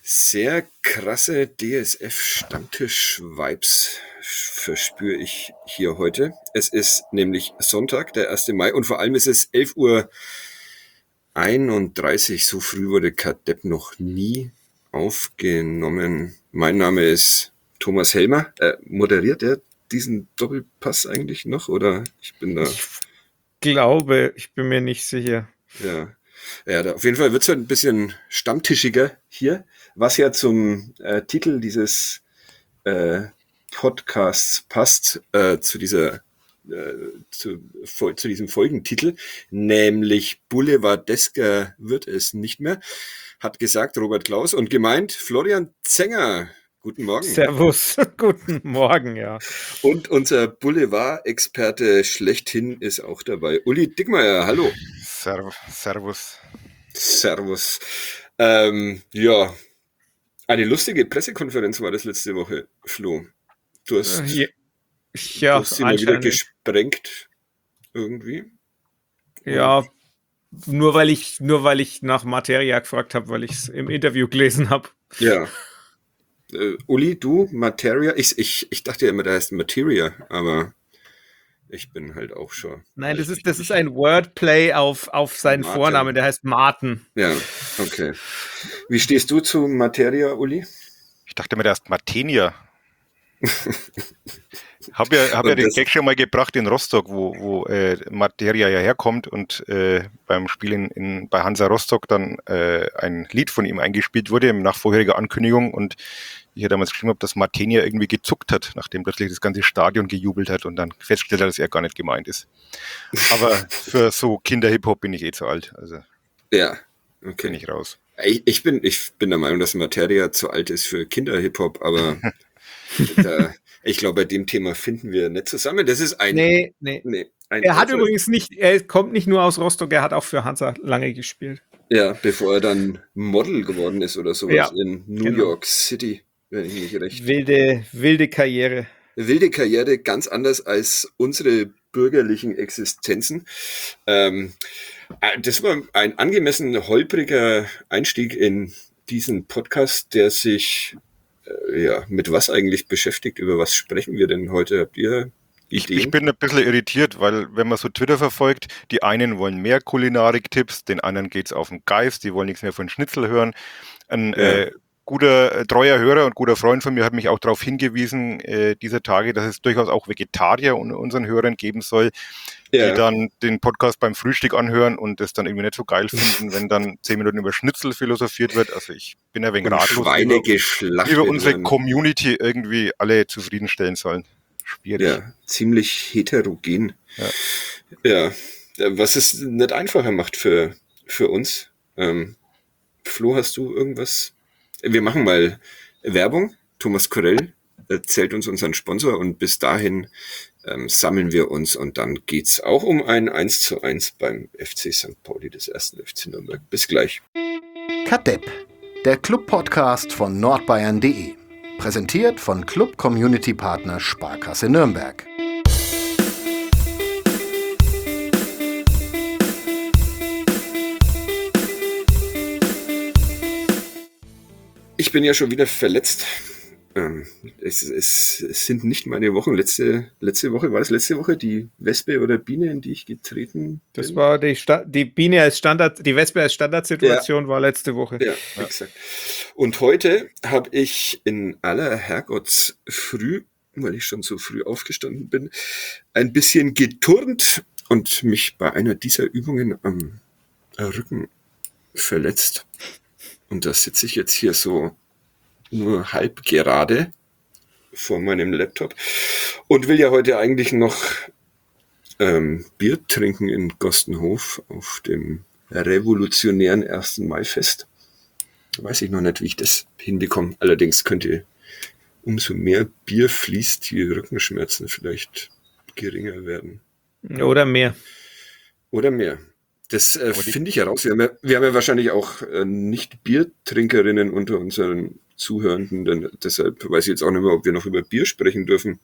Sehr krasse DSF-Stammtisch-Vibes verspüre ich hier heute. Es ist nämlich Sonntag, der 1. Mai, und vor allem ist es 11:31 Uhr. So früh wurde Kadepp noch nie aufgenommen. Mein Name ist Thomas Helmer. Moderiert er diesen Doppelpass eigentlich noch? Oder ich bin da... Ich bin mir nicht sicher. Ja, auf jeden Fall wird es halt ein bisschen stammtischiger hier, was ja zum Titel dieses Podcasts passt, zu diesem Folgentitel, nämlich Boulevardesker wird es nicht mehr, hat gesagt Robert Klaus und gemeint Florian Zenger. Guten Morgen. Servus, guten Morgen, ja. Und unser Boulevard-Experte schlechthin ist auch dabei. Uli Dickmeyer, hallo. Servus. Ja, eine lustige Pressekonferenz war das letzte Woche, Flo. Du hast sie mal wieder gesprengt, irgendwie. Ja, nur weil ich nach Materia gefragt habe, weil ich es im Interview gelesen habe. Ja. Uli, du, Materia? Ich dachte ja immer, der heißt Materia, aber ich bin halt auch schon... Nein, das ist ein Wordplay auf seinen Martin. Vornamen, der heißt Martin. Ja, okay. Wie stehst du zu Materia, Uli? Ich dachte mir, der heißt Martenia. Hab ja den Gag schon mal gebracht in Rostock, wo Materia ja herkommt und beim Spiel bei Hansa Rostock dann ein Lied von ihm eingespielt wurde nach vorheriger Ankündigung und ich ja damals geschrieben habe, dass Martenia irgendwie gezuckt hat, nachdem plötzlich das ganze Stadion gejubelt hat und dann festgestellt hat, dass er gar nicht gemeint ist. Aber für so Kinder-Hip-Hop bin ich zu alt. Also ja, okay. Bin ich raus. Ich bin der Meinung, dass Materia zu alt ist für Kinder-Hip-Hop, aber ich glaube, bei dem Thema finden wir nicht zusammen. Das ist Nee. Er kommt nicht nur aus Rostock, er hat auch für Hansa lange gespielt. Ja, bevor er dann Model geworden ist oder sowas in New York City, wenn ich mich recht. Wilde Karriere. Wilde Karriere, ganz anders als unsere bürgerlichen Existenzen. Das war ein angemessen holpriger Einstieg in diesen Podcast, der sich mit was eigentlich beschäftigt? Über was sprechen wir denn heute? Habt ihr Ideen? Ich bin ein bisschen irritiert, weil wenn man so Twitter verfolgt, die einen wollen mehr Kulinarik-Tipps, den anderen geht's auf den Geist, die wollen nichts mehr von Schnitzel hören. Ein guter, treuer Hörer und guter Freund von mir hat mich auch darauf hingewiesen, dieser Tage, dass es durchaus auch Vegetarier unter unseren Hörern geben soll, die dann den Podcast beim Frühstück anhören und das dann irgendwie nicht so geil finden, wenn dann 10 Minuten über Schnitzel philosophiert wird. Also ich bin ein wenig ratlos, wie wir unsere Community irgendwie alle zufriedenstellen sollen. Schwierig. Ja, ziemlich heterogen. Ja, was es nicht einfacher macht für uns. Flo, hast du irgendwas? Wir machen mal Werbung. Thomas Korell erzählt uns unseren Sponsor und bis dahin sammeln wir uns und dann geht's auch um ein 1:1 beim FC St. Pauli des 1. FC Nürnberg. Bis gleich. Kadepp, der Club-Podcast von nordbayern.de. Präsentiert von Club-Community-Partner Sparkasse Nürnberg. Ich bin ja schon wieder verletzt. Es sind nicht meine Wochen. Letzte Woche, war das letzte Woche die Wespe oder Biene, in die ich getreten bin? Das war die Biene als Standard, die Wespe als Standardsituation war letzte Woche. Ja, exakt. Und heute habe ich in aller Herrgottsfrüh, weil ich schon so früh aufgestanden bin, ein bisschen geturnt und mich bei einer dieser Übungen am Rücken verletzt. Und da sitze ich jetzt hier so nur halb gerade vor meinem Laptop und will ja heute eigentlich noch Bier trinken in Gostenhof auf dem revolutionären 1. Mai-Fest. Weiß ich noch nicht, wie ich das hinbekomme. Allerdings könnte umso mehr Bier fließt, die Rückenschmerzen vielleicht geringer werden. Oder mehr. Das finde ich heraus. Wir haben ja wahrscheinlich auch nicht Biertrinkerinnen unter unseren Zuhörenden, denn deshalb weiß ich jetzt auch nicht mehr, ob wir noch über Bier sprechen dürfen.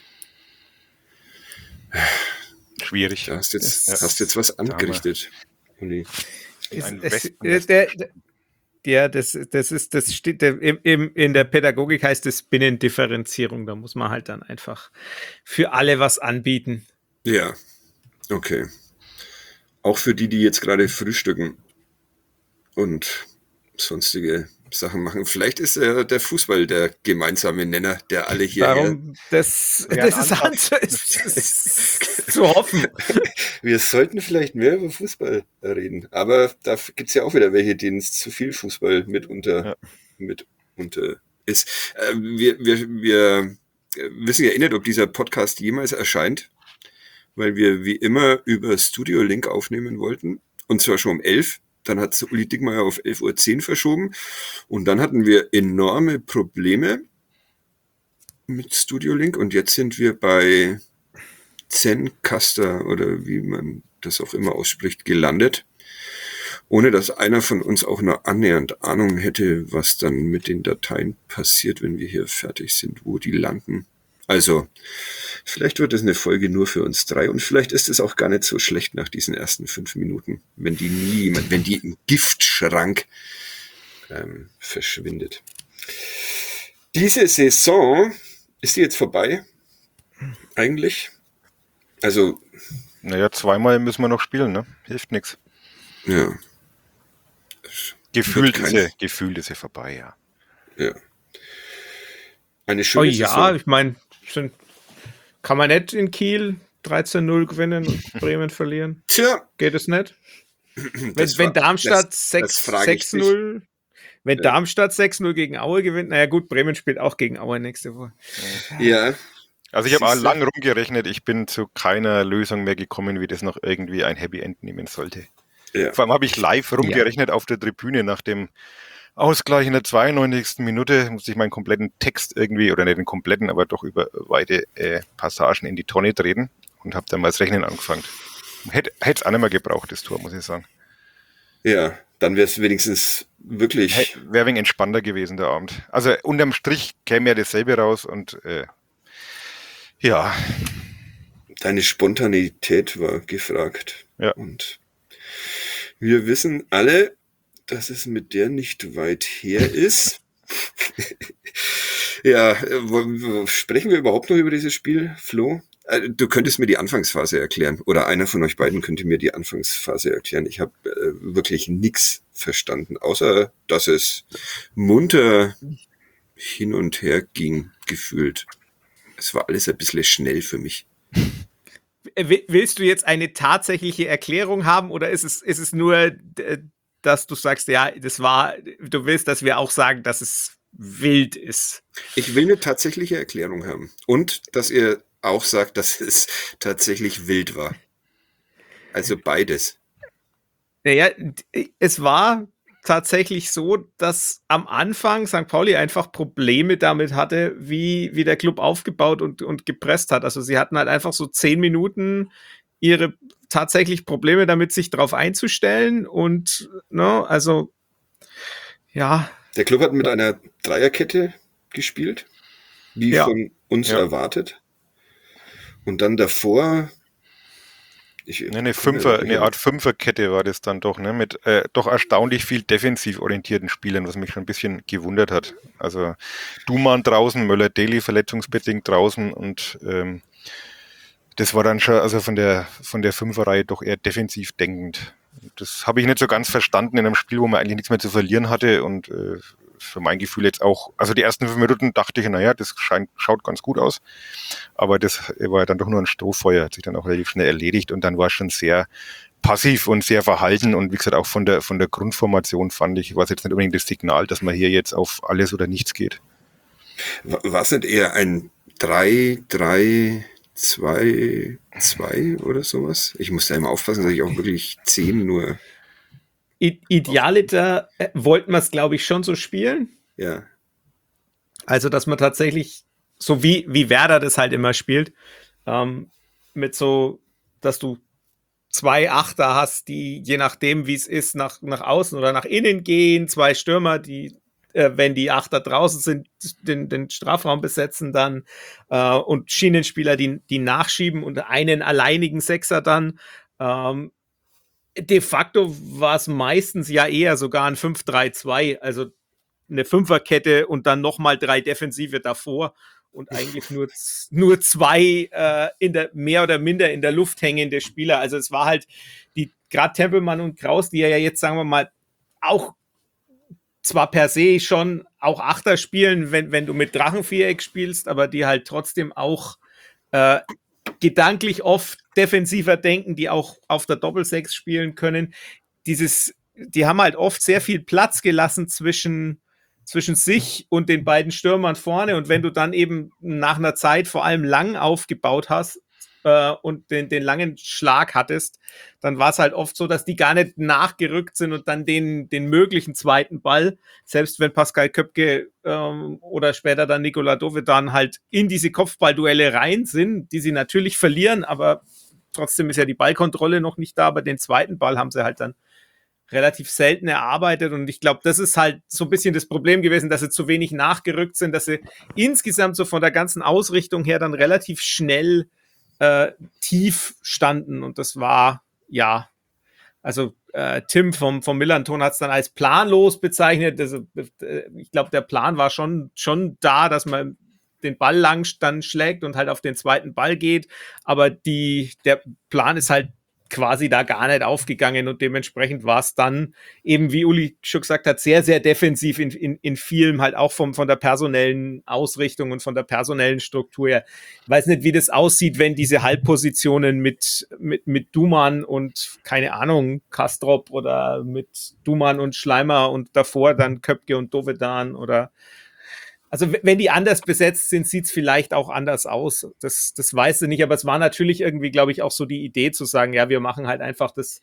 Schwierig. Da hast jetzt was angerichtet, Uli. Ja, das steht in der Pädagogik heißt es Binnendifferenzierung. Da muss man halt dann einfach für alle was anbieten. Ja, okay. Auch für die jetzt gerade frühstücken und sonstige Sachen machen. Vielleicht ist der Fußball der gemeinsame Nenner, der alle hierher... Darum, das ist zu hoffen. Wir sollten vielleicht mehr über Fußball reden, aber da gibt es ja auch wieder welche, denen es zu viel Fußball mitunter ist. Wir wissen ja nicht, ob dieser Podcast jemals erscheint, weil wir wie immer über Studio Link aufnehmen wollten, und zwar schon um 11. Dann hat Uli Dickmeyer auf 11:10 Uhr verschoben. Und dann hatten wir enorme Probleme mit Studio Link. Und jetzt sind wir bei Zencaster oder wie man das auch immer ausspricht, gelandet. Ohne dass einer von uns auch nur annähernd Ahnung hätte, was dann mit den Dateien passiert, wenn wir hier fertig sind, wo die landen. Also, vielleicht wird es eine Folge nur für uns drei und vielleicht ist es auch gar nicht so schlecht nach diesen ersten 5 Minuten, wenn die im Giftschrank verschwindet. Diese Saison, ist die jetzt vorbei? Eigentlich? Also. Naja, 2-mal müssen wir noch spielen, ne? Hilft nichts. Ja. Gefühlt ist sie vorbei, ja. Ja. Eine schöne Saison. Ich meine, kann man nicht in Kiel 13-0 gewinnen und Bremen verlieren? Tja. Geht es nicht? Wenn Darmstadt 6-0 Darmstadt 6-0 gegen Aue gewinnt, naja gut, Bremen spielt auch gegen Aue nächste Woche. Ja. Also ich habe auch lang rumgerechnet, ich bin zu keiner Lösung mehr gekommen, wie das noch irgendwie ein Happy End nehmen sollte. Ja. Vor allem habe ich live rumgerechnet auf der Tribüne nach dem Ausgleich in der 92. Minute, musste ich meinen kompletten Text irgendwie, oder nicht den kompletten, aber doch über weite Passagen in die Tonne treten und habe dann mal das Rechnen angefangen. Hätte es auch nicht mehr gebraucht, das Tor, muss ich sagen. Ja, dann wäre es wenigstens wirklich... Wäre ein wenig entspannter gewesen, der Abend. Also unterm Strich käme ja dasselbe raus und ja. Deine Spontanität war gefragt. Ja. Und wir wissen alle, dass es mit der nicht weit her ist. Ja, sprechen wir überhaupt noch über dieses Spiel, Flo? Du könntest mir die Anfangsphase erklären. Oder einer von euch beiden könnte mir die Anfangsphase erklären. Ich habe wirklich nichts verstanden, außer dass es munter hin und her ging, gefühlt. Es war alles ein bisschen schnell für mich. Willst du jetzt eine tatsächliche Erklärung haben oder ist es nur, dass du sagst, ja, du willst, dass wir auch sagen, dass es wild ist? Ich will eine tatsächliche Erklärung haben. Und dass ihr auch sagt, dass es tatsächlich wild war. Also beides. Naja, es war tatsächlich so, dass am Anfang St. Pauli einfach Probleme damit hatte, wie der Club aufgebaut und gepresst hat. Also sie hatten halt einfach so 10 Minuten ihre tatsächlich Probleme damit, sich darauf einzustellen und also ja. Der Club hat mit einer Dreierkette gespielt, wie von uns erwartet. Und dann davor eine Art Fünferkette war das dann doch, ne? Mit doch erstaunlich viel defensiv orientierten Spielern, was mich schon ein bisschen gewundert hat. Also Duman draußen, Möller-Daly verletzungsbedingt draußen und das war dann schon also von der Fünferreihe doch eher defensiv denkend. Das habe ich nicht so ganz verstanden in einem Spiel, wo man eigentlich nichts mehr zu verlieren hatte und für mein Gefühl jetzt auch, also die ersten 5 Minuten dachte ich, naja, das schaut ganz gut aus, aber das war ja dann doch nur ein Strohfeuer, hat sich dann auch relativ schnell erledigt und dann war es schon sehr passiv und sehr verhalten und wie gesagt auch von der Grundformation fand ich, war es jetzt nicht unbedingt das Signal, dass man hier jetzt auf alles oder nichts geht. War es nicht eher ein 3-3-2-2 oder sowas? Ich muss da immer aufpassen, dass ich auch wirklich 10 nur... Idealiter wollten wir es, glaube ich, schon so spielen. Ja. Also, dass man tatsächlich, so wie Werder das halt immer spielt, mit so, dass du 2 Achter hast, die je nachdem, wie es ist, nach außen oder nach innen gehen, 2 Stürmer, die, wenn die Achter draußen sind, den Strafraum besetzen dann und Schienenspieler, die nachschieben und einen alleinigen Sechser dann. De facto war es meistens ja eher sogar ein 5-3-2, also eine Fünferkette und dann nochmal 3 Defensive davor und eigentlich nur 2 mehr oder minder in der Luft hängende Spieler. Also es war halt gerade Tempelmann und Kraus, die ja jetzt, sagen wir mal, auch zwar per se schon auch Achter spielen, wenn du mit Drachenviereck spielst, aber die halt trotzdem auch gedanklich oft defensiver denken, die auch auf der Doppelsechs spielen können. Die haben halt oft sehr viel Platz gelassen zwischen sich und den beiden Stürmern vorne. Und wenn du dann eben nach einer Zeit vor allem lang aufgebaut hast und den langen Schlag hattest, dann war es halt oft so, dass die gar nicht nachgerückt sind und dann den möglichen zweiten Ball, selbst wenn Pascal Köpke oder später dann Nikola Dovedan halt in diese Kopfballduelle rein sind, die sie natürlich verlieren, aber trotzdem ist ja die Ballkontrolle noch nicht da, aber den zweiten Ball haben sie halt dann relativ selten erarbeitet und ich glaube, das ist halt so ein bisschen das Problem gewesen, dass sie zu wenig nachgerückt sind, dass sie insgesamt so von der ganzen Ausrichtung her dann relativ schnell tief standen und das war, ja, also Tim vom Millanton hat es dann als planlos bezeichnet. Ich glaube, der Plan war schon da, dass man den Ball lang dann schlägt und halt auf den zweiten Ball geht, aber der Plan ist halt quasi da gar nicht aufgegangen und dementsprechend war es dann eben, wie Uli schon gesagt hat, sehr, sehr defensiv in vielem, halt auch von der personellen Ausrichtung und von der personellen Struktur her. Ich weiß nicht, wie das aussieht, wenn diese Halbpositionen mit Duman und, keine Ahnung, Kastrop oder mit Duman und Schleimer und davor dann Köpke und Dovedan oder also wenn die anders besetzt sind, sieht es vielleicht auch anders aus. Das weißt du nicht, aber es war natürlich irgendwie, glaube ich, auch so die Idee zu sagen, ja, wir machen halt einfach das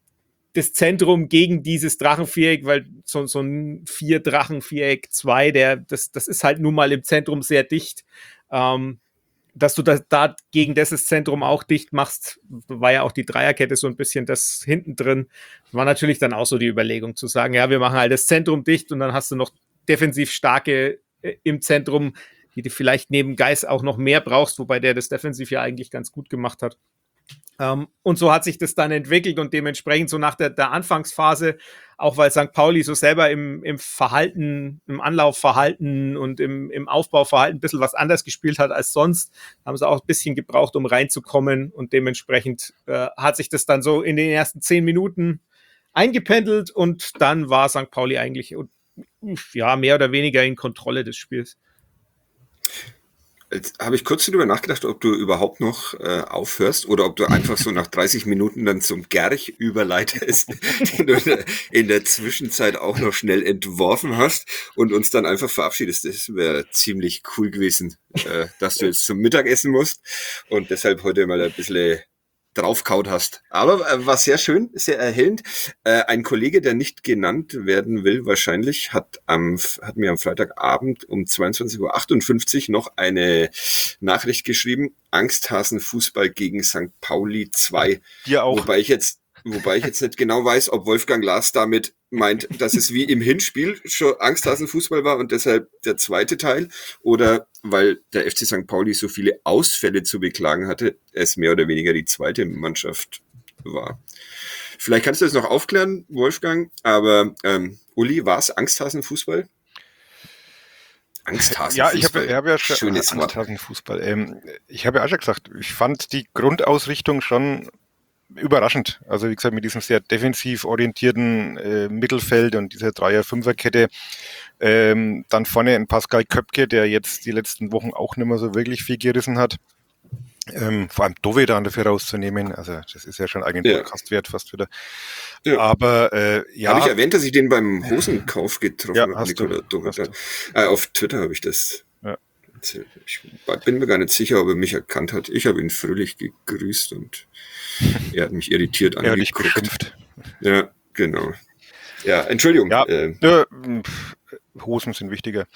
Zentrum gegen dieses Drachenviereck, weil so ein 4-Drachenviereck 2, das ist halt nun mal im Zentrum sehr dicht. Dass du da gegen das Zentrum auch dicht machst, war ja auch die Dreierkette so ein bisschen das hinten drin. War natürlich dann auch so die Überlegung zu sagen, ja, wir machen halt das Zentrum dicht und dann hast du noch defensiv starke im Zentrum, die du vielleicht neben Geis auch noch mehr brauchst, wobei der das defensiv ja eigentlich ganz gut gemacht hat. Und so hat sich das dann entwickelt und dementsprechend so nach der Anfangsphase, auch weil St. Pauli so selber im Verhalten, im Anlaufverhalten und im Aufbauverhalten ein bisschen was anders gespielt hat als sonst, haben sie auch ein bisschen gebraucht, um reinzukommen und dementsprechend hat sich das dann so in den ersten 10 Minuten eingependelt und dann war St. Pauli eigentlich ja, mehr oder weniger in Kontrolle des Spiels. Jetzt habe ich kurz darüber nachgedacht, ob du überhaupt noch aufhörst oder ob du einfach so nach 30 Minuten dann zum Gerch überleitest, den du in der Zwischenzeit auch noch schnell entworfen hast und uns dann einfach verabschiedest. Das wäre ziemlich cool gewesen, dass du jetzt zum Mittagessen musst und deshalb heute mal ein bisschen draufkaut hast. Aber war sehr schön, sehr erhellend. Ein Kollege, der nicht genannt werden will, wahrscheinlich, hat mir am Freitagabend um 22:58 Uhr noch eine Nachricht geschrieben. Angsthasenfußball gegen St. Pauli 2. Dir auch. Wobei ich jetzt nicht genau weiß, ob Wolfgang Lars damit meint, dass es wie im Hinspiel schon Angsthasenfußball war und deshalb der zweite Teil oder weil der FC St. Pauli so viele Ausfälle zu beklagen hatte, es mehr oder weniger die zweite Mannschaft war. Vielleicht kannst du das noch aufklären, Wolfgang, aber Uli, war es Angsthasenfußball? Angsthasenfußball. Ja, ich habe ja schon schönes Angsthasenfußball. Ich habe ja auch schon gesagt, ich fand die Grundausrichtung schon überraschend. Also wie gesagt, mit diesem sehr defensiv orientierten Mittelfeld und dieser Dreier-Fünfer-Kette. Dann vorne ein Pascal Köpke, der jetzt die letzten Wochen auch nicht mehr so wirklich viel gerissen hat. Vor allem Dovedan dafür rauszunehmen. Also das ist ja schon eigentlich Podcast-wert fast wieder. Ja. Aber ja. Habe ich erwähnt, dass ich den beim Hosenkauf getroffen habe? Hast du. Auf Twitter habe ich das erzählt. Ich bin mir gar nicht sicher, ob er mich erkannt hat. Ich habe ihn fröhlich gegrüßt und er hat mich irritiert angeguckt. Er hat dich beschimpft. Ja, genau. Ja, Entschuldigung. Ja, Hosen sind wichtiger.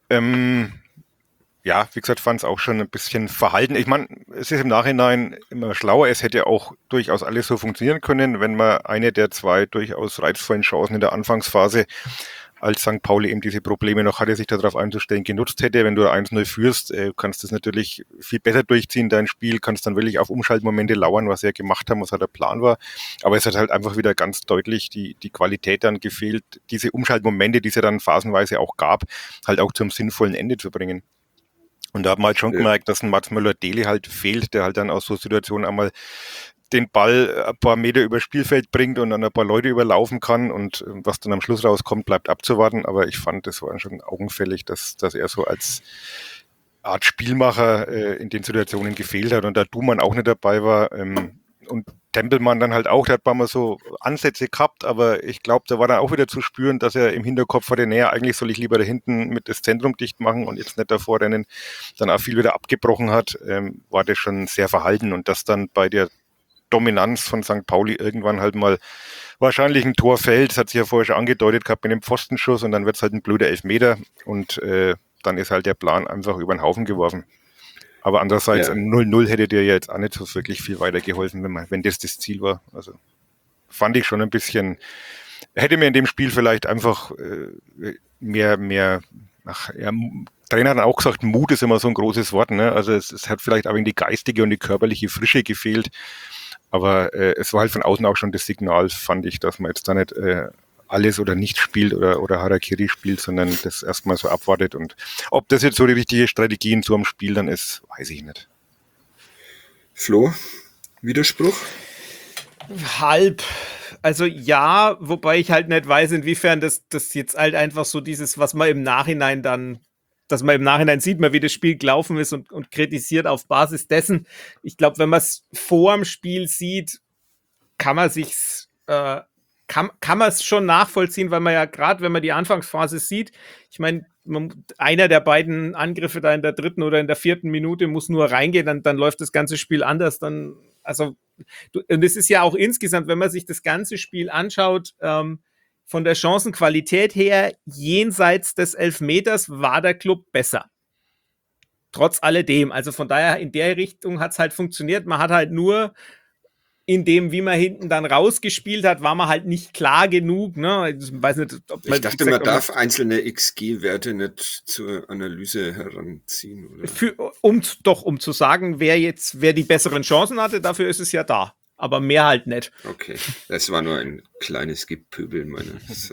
Ja, wie gesagt, fand es auch schon ein bisschen verhalten. Ich meine, es ist im Nachhinein immer schlauer. Es hätte auch durchaus alles so funktionieren können, wenn man eine der 2 durchaus reizvollen Chancen in der Anfangsphase als St. Pauli eben diese Probleme noch hatte, sich darauf einzustellen, genutzt hätte. Wenn du 1-0 führst, kannst du das natürlich viel besser durchziehen, dein Spiel, kannst dann wirklich auf Umschaltmomente lauern, was sie ja gemacht haben, was halt der Plan war. Aber es hat halt einfach wieder ganz deutlich die Qualität dann gefehlt, diese Umschaltmomente, die es ja dann phasenweise auch gab, halt auch zum sinnvollen Ende zu bringen. Und da hat man halt schon gemerkt, dass ein Mats Möller-Deli halt fehlt, der halt dann aus so Situationen einmal den Ball ein paar Meter übers Spielfeld bringt und dann ein paar Leute überlaufen kann, und was dann am Schluss rauskommt, bleibt abzuwarten. Aber ich fand, das war schon augenfällig, dass er so als Art Spielmacher in den Situationen gefehlt hat, und da Dumann auch nicht dabei war, und Tempelmann dann halt auch, der hat ein paar Mal so Ansätze gehabt, aber ich glaube, da war dann auch wieder zu spüren, dass er im Hinterkopf hatte, naja, eigentlich soll ich lieber da hinten mit das Zentrum dicht machen und jetzt nicht davor rennen, dann auch viel wieder abgebrochen hat, war das schon sehr verhalten, und das dann bei der Dominanz von St. Pauli irgendwann halt mal wahrscheinlich ein Tor fällt. Das hat sich ja vorher schon angedeutet gehabt mit dem Pfostenschuss, und dann wird es halt ein blöder Elfmeter, und dann ist halt der Plan einfach über den Haufen geworfen. Aber andererseits, ein 0-0 hätte dir ja jetzt auch nicht so wirklich viel weitergeholfen, wenn das Ziel war. Also fand ich schon ein bisschen, hätte mir in dem Spiel vielleicht einfach mehr Trainer hat auch gesagt, Mut ist immer so ein großes Wort, ne? Also es hat vielleicht auch die geistige und die körperliche Frische gefehlt. Aber es war halt von außen auch schon das Signal, fand ich, dass man jetzt da nicht alles oder nichts spielt oder Harakiri spielt, sondern das erstmal so abwartet. Und ob das jetzt so die richtige Strategie in so einem Spiel dann ist, weiß ich nicht. Flo, Widerspruch? Halb. Also ja, wobei ich halt nicht weiß, inwiefern das jetzt halt einfach so dieses, was man im Nachhinein dann, dass man im Nachhinein sieht, wie das Spiel gelaufen ist und kritisiert auf Basis dessen. Ich glaube, wenn man es vor dem Spiel sieht, kann man sich's kann man es schon nachvollziehen, weil man ja gerade, wenn man die Anfangsphase sieht, ich meine, einer der beiden Angriffe da in der 3. oder in der 4. Minute muss nur reingehen, dann läuft das ganze Spiel anders. Und es ist ja auch insgesamt, wenn man sich das ganze Spiel anschaut, von der Chancenqualität her, jenseits des Elfmeters war der Club besser. Trotz alledem. Also von daher, in der Richtung hat es halt funktioniert. Man hat halt nur in dem, wie man hinten dann rausgespielt hat, war man halt nicht klar genug. Ne? Ich weiß nicht, ob man, ich dachte, man darf einzelne XG-Werte nicht zur Analyse heranziehen. Oder? Um zu sagen, wer die besseren Chancen hatte, dafür ist es ja da. Aber mehr halt nicht. Okay, das war nur ein kleines Gepöbel meines.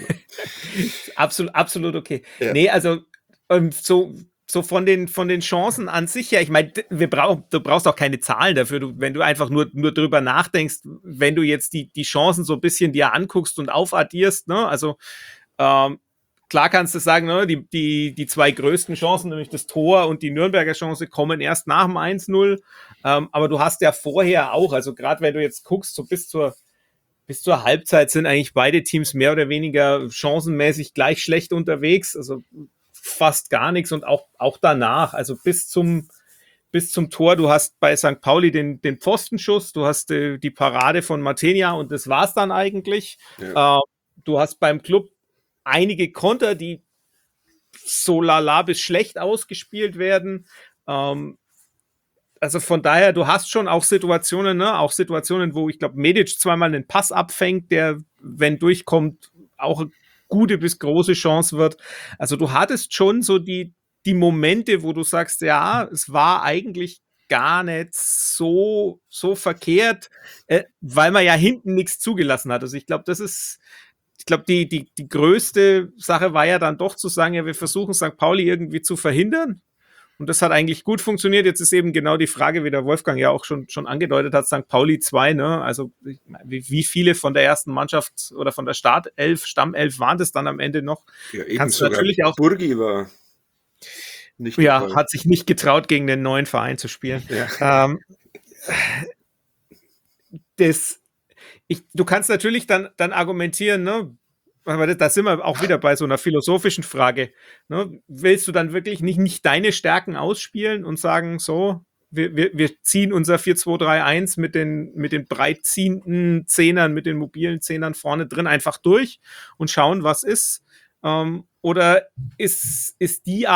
Absolut okay. Ja. Nee, also so von den Chancen an sich her, ich meine, du brauchst auch keine Zahlen dafür, wenn du einfach nur drüber nachdenkst, wenn du jetzt die Chancen so ein bisschen dir anguckst und aufaddierst, ne, also klar kannst du sagen, ne, die zwei größten Chancen, nämlich das Tor und die Nürnberger Chance, kommen erst nach dem 1-0, aber du hast ja vorher auch, also gerade wenn du jetzt guckst, so bis zur Halbzeit sind eigentlich beide Teams mehr oder weniger chancenmäßig gleich schlecht unterwegs, also fast gar nichts, und auch danach, also bis zum Tor, du hast bei St. Pauli den Pfostenschuss, du hast die Parade von Matenia, und das war's dann eigentlich. Ja. Du hast beim Club einige Konter, die so lala bis schlecht ausgespielt werden. Also von daher, du hast schon auch Situationen, wo ich glaube, Medic zweimal einen Pass abfängt, der, wenn durchkommt, auch gute bis große Chance wird. Also du hattest schon so die Momente, wo du sagst, ja, es war eigentlich gar nicht so verkehrt, weil man ja hinten nichts zugelassen hat. Also ich glaube, die größte Sache war ja dann doch zu sagen, ja, wir versuchen St. Pauli irgendwie zu verhindern. Und das hat eigentlich gut funktioniert. Jetzt ist eben genau die Frage, wie der Wolfgang ja auch schon angedeutet hat, St. Pauli 2, ne? Also wie viele von der ersten Mannschaft oder von der Stammelf waren das dann am Ende noch? Ja, eben sogar natürlich auch. Burgi war nicht dabei. Hat sich nicht getraut, gegen den neuen Verein zu spielen. Ja. Du kannst natürlich dann argumentieren, ne? Aber da sind wir auch wieder bei so einer philosophischen Frage. Ne? Willst du dann wirklich nicht deine Stärken ausspielen und sagen, so, wir ziehen unser 4-2-3-1 mit den breit ziehenden Zehnern, mit den mobilen Zehnern vorne drin einfach durch und schauen, was ist? Oder ist die Art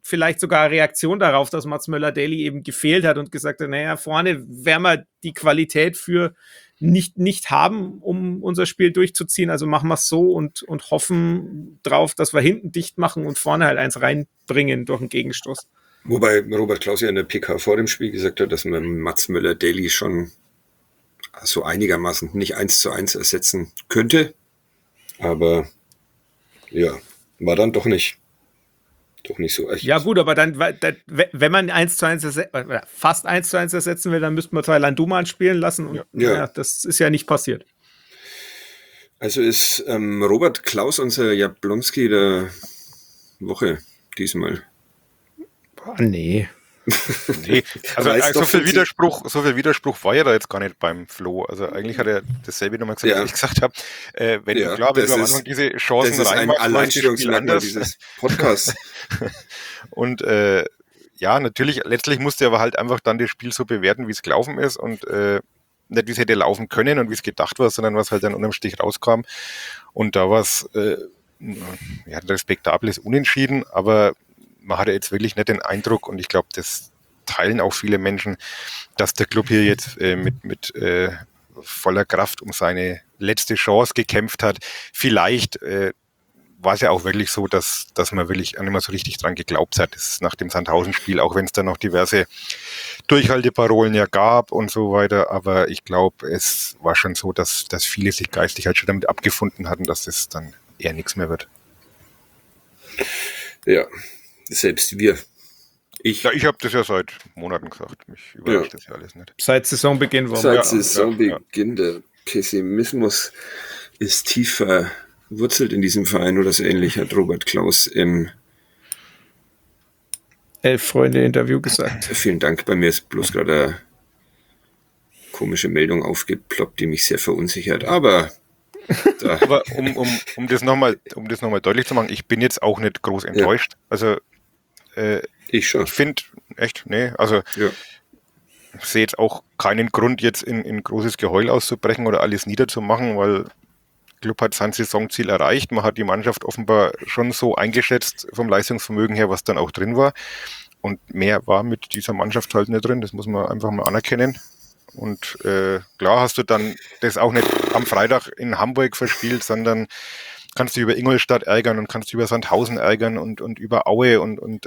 vielleicht sogar Reaktion darauf, dass Mats Möller-Dely eben gefehlt hat und gesagt hat, naja, vorne werden wir die Qualität für nicht haben, um unser Spiel durchzuziehen. Also machen wir es so und hoffen drauf, dass wir hinten dicht machen und vorne halt eins reinbringen durch einen Gegenstoß. Wobei Robert Klaus ja in der PK vor dem Spiel gesagt hat, dass man Mats Möller-Dely schon so einigermaßen nicht 1:1 ersetzen könnte. Aber ja, war dann doch nicht so echt. Ja gut, aber dann, wenn man 1:1 fast 1:1 ersetzen will, dann müsste man Thailand Duman spielen lassen. Und ja, das ist ja nicht passiert. Also ist Robert Klaus unser Jablonski der Woche diesmal? Boah, nee. Nee, also so viel Widerspruch war ja da jetzt gar nicht beim Flo. Also eigentlich hat er dasselbe nochmal gesagt, was ich gesagt habe. Wenn du am Anfang diese Chancen reinmachst, ein Alleinstellungsmerkmal dieses Podcasts. Und natürlich, letztlich musste er aber halt einfach dann das Spiel so bewerten, wie es gelaufen ist und nicht, wie es hätte laufen können und wie es gedacht war, sondern was halt dann unterm Strich rauskam. Und da war es ein respektables Unentschieden, aber man hatte jetzt wirklich nicht den Eindruck, und ich glaube, das teilen auch viele Menschen, dass der Club hier jetzt mit voller Kraft um seine letzte Chance gekämpft hat. Vielleicht war es ja auch wirklich so, dass man wirklich nicht mehr so richtig dran geglaubt hat. Das ist nach dem Sandhausen-Spiel, auch wenn es da noch diverse Durchhalteparolen ja gab und so weiter. Aber ich glaube, es war schon so, dass viele sich geistig halt schon damit abgefunden hatten, dass das dann eher nichts mehr wird. Ja. Selbst wir. Ich habe das ja seit Monaten gesagt. Mich überrascht das ja alles nicht. Seit Saisonbeginn war Seit Saisonbeginn. Der Pessimismus ist tief verwurzelt in diesem Verein oder so ähnlich, hat Robert Klaus im Elf-Freunde-Interview gesagt. Vielen Dank. Bei mir ist bloß gerade eine komische Meldung aufgeploppt, die mich sehr verunsichert. Aber um das nochmal deutlich zu machen, ich bin jetzt auch nicht groß enttäuscht. Ja. Also ich finde, echt, ich sehe jetzt auch keinen Grund, jetzt in großes Geheul auszubrechen oder alles niederzumachen, weil der Club hat sein Saisonziel erreicht. Man hat die Mannschaft offenbar schon so eingeschätzt vom Leistungsvermögen her, was dann auch drin war. Und mehr war mit dieser Mannschaft halt nicht drin. Das muss man einfach mal anerkennen. Und klar hast du dann das auch nicht am Freitag in Hamburg verspielt, sondern kannst du über Ingolstadt ärgern und kannst du über Sandhausen ärgern und über Aue und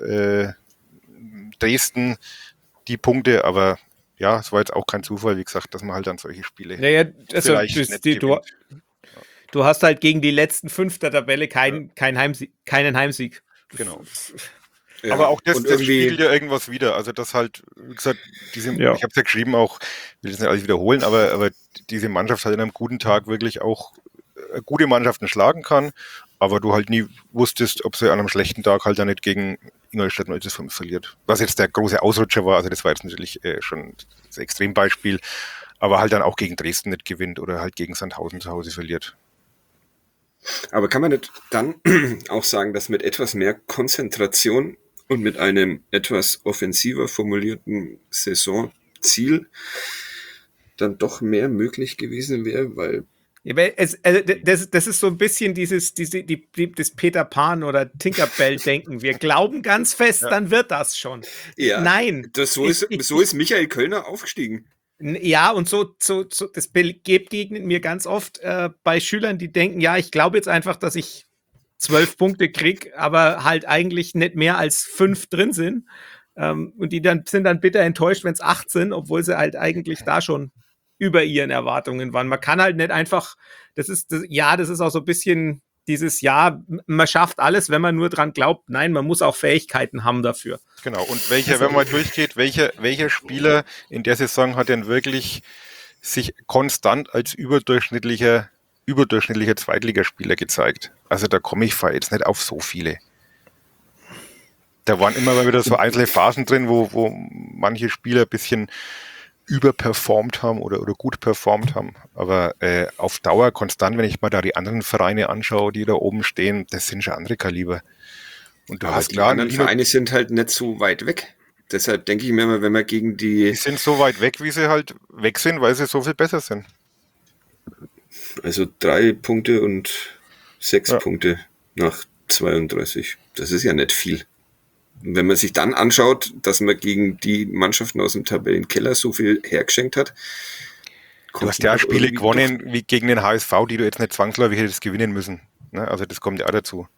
Dresden die Punkte. Aber ja, es war jetzt auch kein Zufall, wie gesagt, dass man halt dann solche Spiele vielleicht nicht gewinnt. Du hast halt gegen die letzten 5 der Tabelle keinen Heimsieg. Genau. Ja, aber auch das spiegelt ja irgendwas wieder. Also das halt, wie gesagt, ich habe es ja geschrieben auch, will das nicht alles wiederholen, aber diese Mannschaft halt in einem guten Tag wirklich auch gute Mannschaften schlagen kann, aber du halt nie wusstest, ob sie an einem schlechten Tag halt dann nicht gegen Ingolstadt 0:5 verliert. Was jetzt der große Ausrutscher war, also das war jetzt natürlich schon das Extrembeispiel, aber halt dann auch gegen Dresden nicht gewinnt oder halt gegen Sandhausen zu Hause verliert. Aber kann man nicht dann auch sagen, dass mit etwas mehr Konzentration und mit einem etwas offensiver formulierten Saisonziel dann doch mehr möglich gewesen wäre, weil das ist so ein bisschen das Peter Pan oder Tinkerbell-Denken. Wir glauben ganz fest, dann wird das schon. Ja, nein. So ist Michael Kölner aufgestiegen. Ja, und so das begegnet mir ganz oft bei Schülern, die denken, ja, ich glaube jetzt einfach, dass ich 12 Punkte kriege, aber halt eigentlich nicht mehr als 5 drin sind. Und die sind dann bitter enttäuscht, wenn es 8 sind, obwohl sie halt eigentlich da schon über ihren Erwartungen waren. Man kann halt nicht einfach, das ist auch so ein bisschen dieses, man schafft alles, wenn man nur dran glaubt. Nein, man muss auch Fähigkeiten haben dafür. Genau, und wenn man durchgeht, welcher Spieler in der Saison hat denn wirklich sich konstant als überdurchschnittlicher Zweitligaspieler gezeigt? Also da komme ich jetzt nicht auf so viele. Da waren immer mal wieder so einzelne Phasen drin, wo manche Spieler ein bisschen überperformt haben oder gut performt haben. Aber auf Dauer konstant, wenn ich mal da die anderen Vereine anschaue, die da oben stehen, das sind schon andere Kaliber. Und du hast die anderen Vereine sind halt nicht so weit weg. Deshalb denke ich mir mal, wenn man gegen die sind so weit weg, wie sie halt weg sind, weil sie so viel besser sind. Also 3 Punkte und 6 Punkte nach 32. Das ist ja nicht viel. wenn man sich dann anschaut, dass man gegen die Mannschaften aus dem Tabellenkeller so viel hergeschenkt hat. Du hast ja auch Spiele gewonnen wie gegen den HSV, die du jetzt nicht zwangsläufig hättest gewinnen müssen. Ne? Also das kommt ja auch dazu.